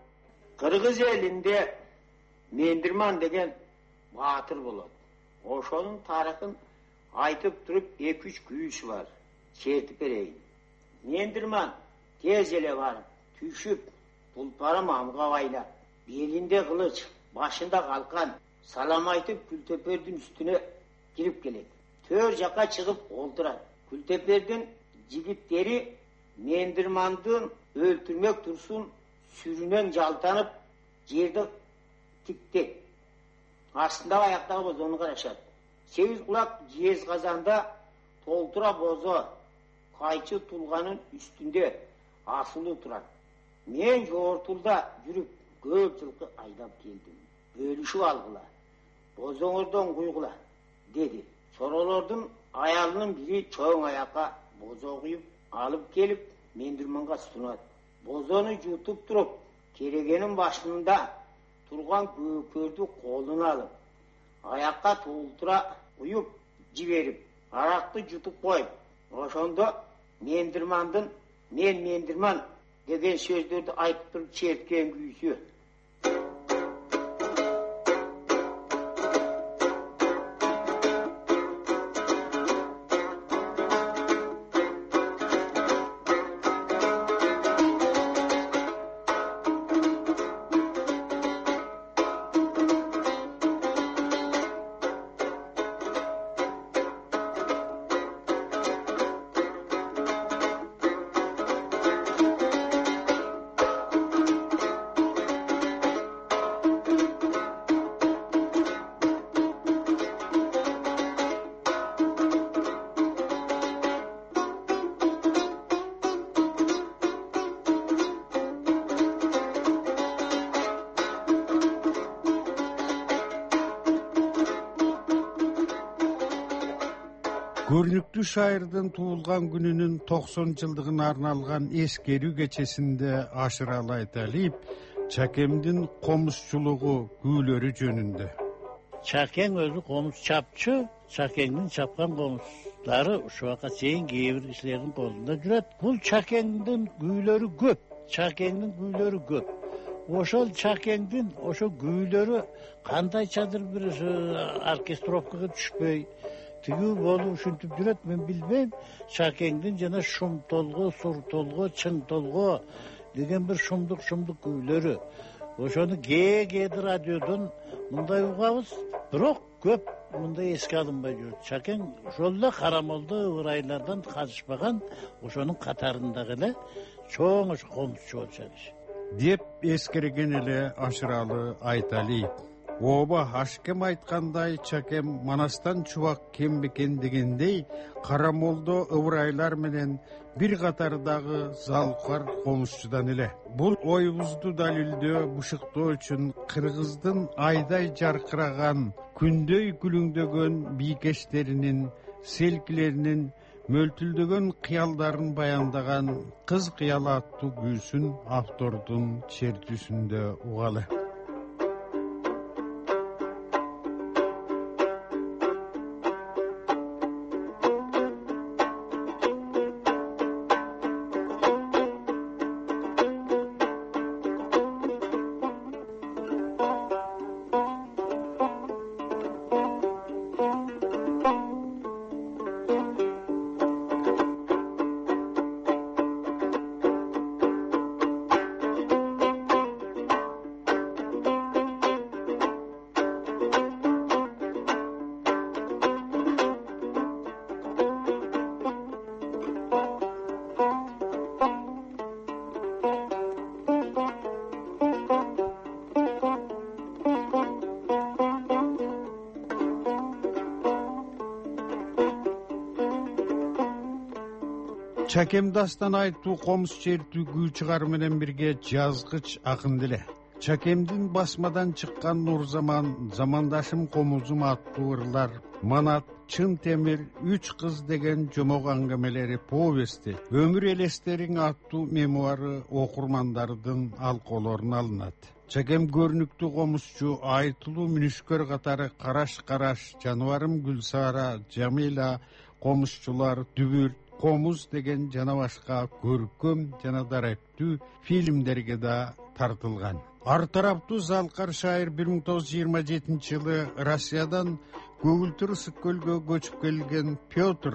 Speaker 13: Кыргыз элинде Мендирман деген баатыр болот. Ошонун тарыхын айтып туруп эки үч күйүсү бар. Чертип берейин. Мендирман тез эле барып, түшүп, тулпары мамга байлап, белинде кылыч, башында калкан, салам айтып Күлтөпердин үстүнө кирип келет. Төр жака чыгып олтурат. Күлтөпердин жигиттери Мендирмандын өлтүрмөк турсун сүрүнөн жалтанып, жерди тиктеп, астында аяктагы бозону карашат. Сегиз кулак жез казанда толтура бозо кайчы тулганын үстүндө асылуу турат. Мен жортулда жүрүп көп жылкы айдап келдим. Бөлүшүп алгыла, бозоңордон куйгула, деди. Чоролордун аялынын бири чоң аякка бозо куюп алып келип Мендирманга сунат. Бозону жутуп туруп, керегенин башында турган көкөрдү колуна алып, аякка толтура куюп жиберип, аракты жутуп коюп, ошондо Мендирмандын мен Мендирман деген сөздөрдү айтып туруп черткен күйсү.
Speaker 8: Көрнүктүү шайырдын туулган күнүнүн токсон жылдыгына арналган эскерүү кечесинде Ашыралы Айталиев чакемдин комузчулугу күүлөрү жөнүндө.
Speaker 12: Чакең өзү комуз чапчы, чакеңдин чапкан комуздары ушуга чейин кээ бир кишилердин колунда жүрөт. Бул чакеңдин күүлөрү көп, чакеңдин күүлөрү көп. Ошол чакеңдин ошо күүлөрү кандайчадыр бир оркестровкага түшпөй, тигүү болуп ушинтип жүрөт, мен билбейм. Чакеңдин жана шум толго, сур толго, чың толго деген бир шумдук шумдук күүлөрү. Ошону кээ-кээде радиодон мындай угабыз, бирок көп мындай эске алынбай жүрөт. Чакең ошол эле карамолдо ырайлардан казышпаган, ошонун катарындагы эле чоң ошо комузчу болчу киши.
Speaker 8: Деп эскерген эле Ашыралы Айталиев. Оба ашкем айткандай чакем манастан чубак кем бекен дегендей Карамолдо ыбырайлар менен бир катардагы залкар комузчудан эле. Бул оюбузду далилдөө бушуктоо үчүн кыргыздын айдай жаркыраган, күндөй күлүңдөгөн бийкештеринин, селкилеринин мөлтүлдөгөн кыялдарын баяндаган Кыз кыял аттуу күүсүн автордун чертүүсүндө угалы. Чакем дастан айтуу комуз чертүү күү чыгар менен бирге жазгыч акын деле. Чакемдин басмадан чыккан Нур Заман, Замандашым комузум аттуу ырлар, Манат, Чын темир, Үч кыз деген жомок аңгемелери повести, Өмүр элестериң аттуу мемуары окурмандардын алкоолорун алынат. Чакем көрүнүктүү комузчу, айтылуу мүнүшкөр катары Караш-караш, Жаныбарым Гүлсара, Жамила, комузчулар, Дүбүр, Комуз деген жана башка көркөм жана даректүү фильмдерге да тартылган. Ар тараптуу залкар шайыр бир миң тогуз жүз жыйырма жетинчи жылы Россиядан Көгүлтүр Ысык көлгө көчүп келген Петр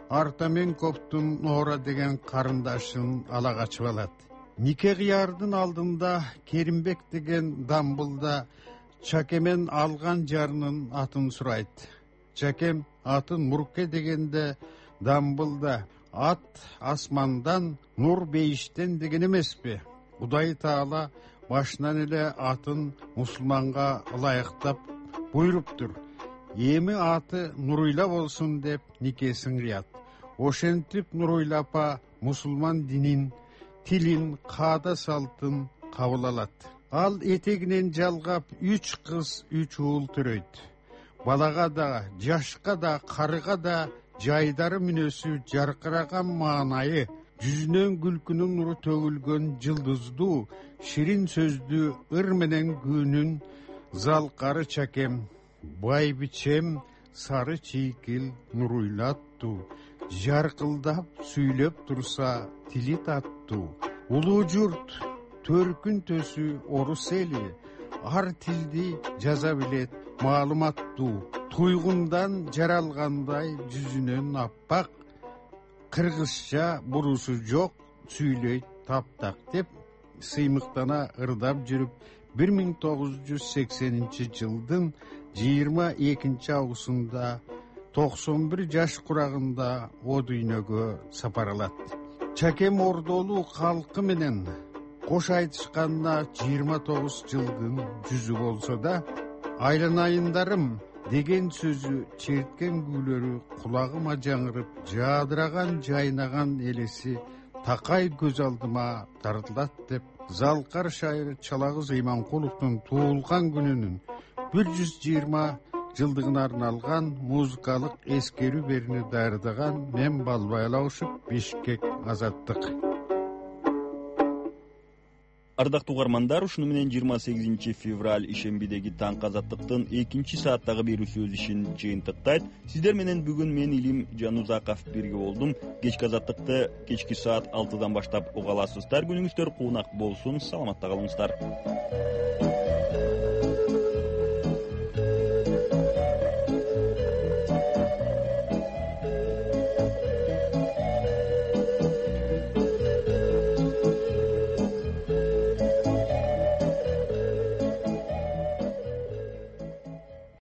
Speaker 8: Артаменковдун Нора деген карындашын ала качып алат. Нике кыярдын алдында Керимбек деген дамбылда Чакемен алган жарынын атын сурайт. Чакем атын Мурке дегенде дамбылда ат асмандан, нур бейиштен деген эмеспи? Кудай Таала башынан эле атын мусулманга ылайыктап буйруптур. Эми аты Нуруйла болсун деп никесин кыят. Ошентип Нуруйла апа мусулман динин, тилин, каада салтын кабыл алат. Ал этегинен жалгап үч кыз, үч уул төрөйт. Балага да, жашка да, карыга да жайдары мүнөсү жаркыраган маанайы, жүзүнөн күлкүнүн нуру төгүлгөн жылдыздуу, ширин сөздүү ыр менен күнүн залкары Чакем, бай бичем сары чийкил Нуруйлаттуу, жаркылдап сүйлөп турса тили таттуу. Улуу журт, төркүн төсү орус эли, ар тилди жаза билет маалыматтуу. Туйгундан жаралгандай жүзүнөн аппак, кыргызча бурусу жок сүйлөйт таптак деп сыймыктана ырдап жүрүп бир миң тогуз жүз сексенинчи жылдын жыйырма экинчи августунда токсон бир жаш курагында о дүйнөгө сапар алат. Чакем ордолуу калкы менен кош айтышканына жыйырма тогуз жылдын жүзү болсо да, айланайындарым деген сөзү черткен күйлөрү кулагыма жаңырып, жаадыраган жайнаган элеси такай көз алдыма тартылат деп залкар шайыр Чалагыз Ыйманкуловдун туулган күнүнүн бир жүз жыйырма жылдыгына арналган музыкалык эскерүү берүүнү даярдаган мен Балбай Алаушев, Бишкек, Азаттык.
Speaker 1: Ардактуу угармандар, ушуну менен жыйырма сегизинчи февраль ишембидеги таңкы Азаттыктын экинчи сааттагы берүүсү өз ишин жыйынтыктайт. Сиздер менен бүгүн мен Илим Жанузаков бирге болдум. Кечки Азаттыкты кечки саат алтыдан баштап уга аласыздар. Күнүңүздөр куунак болсун, саламатта калыңыздар.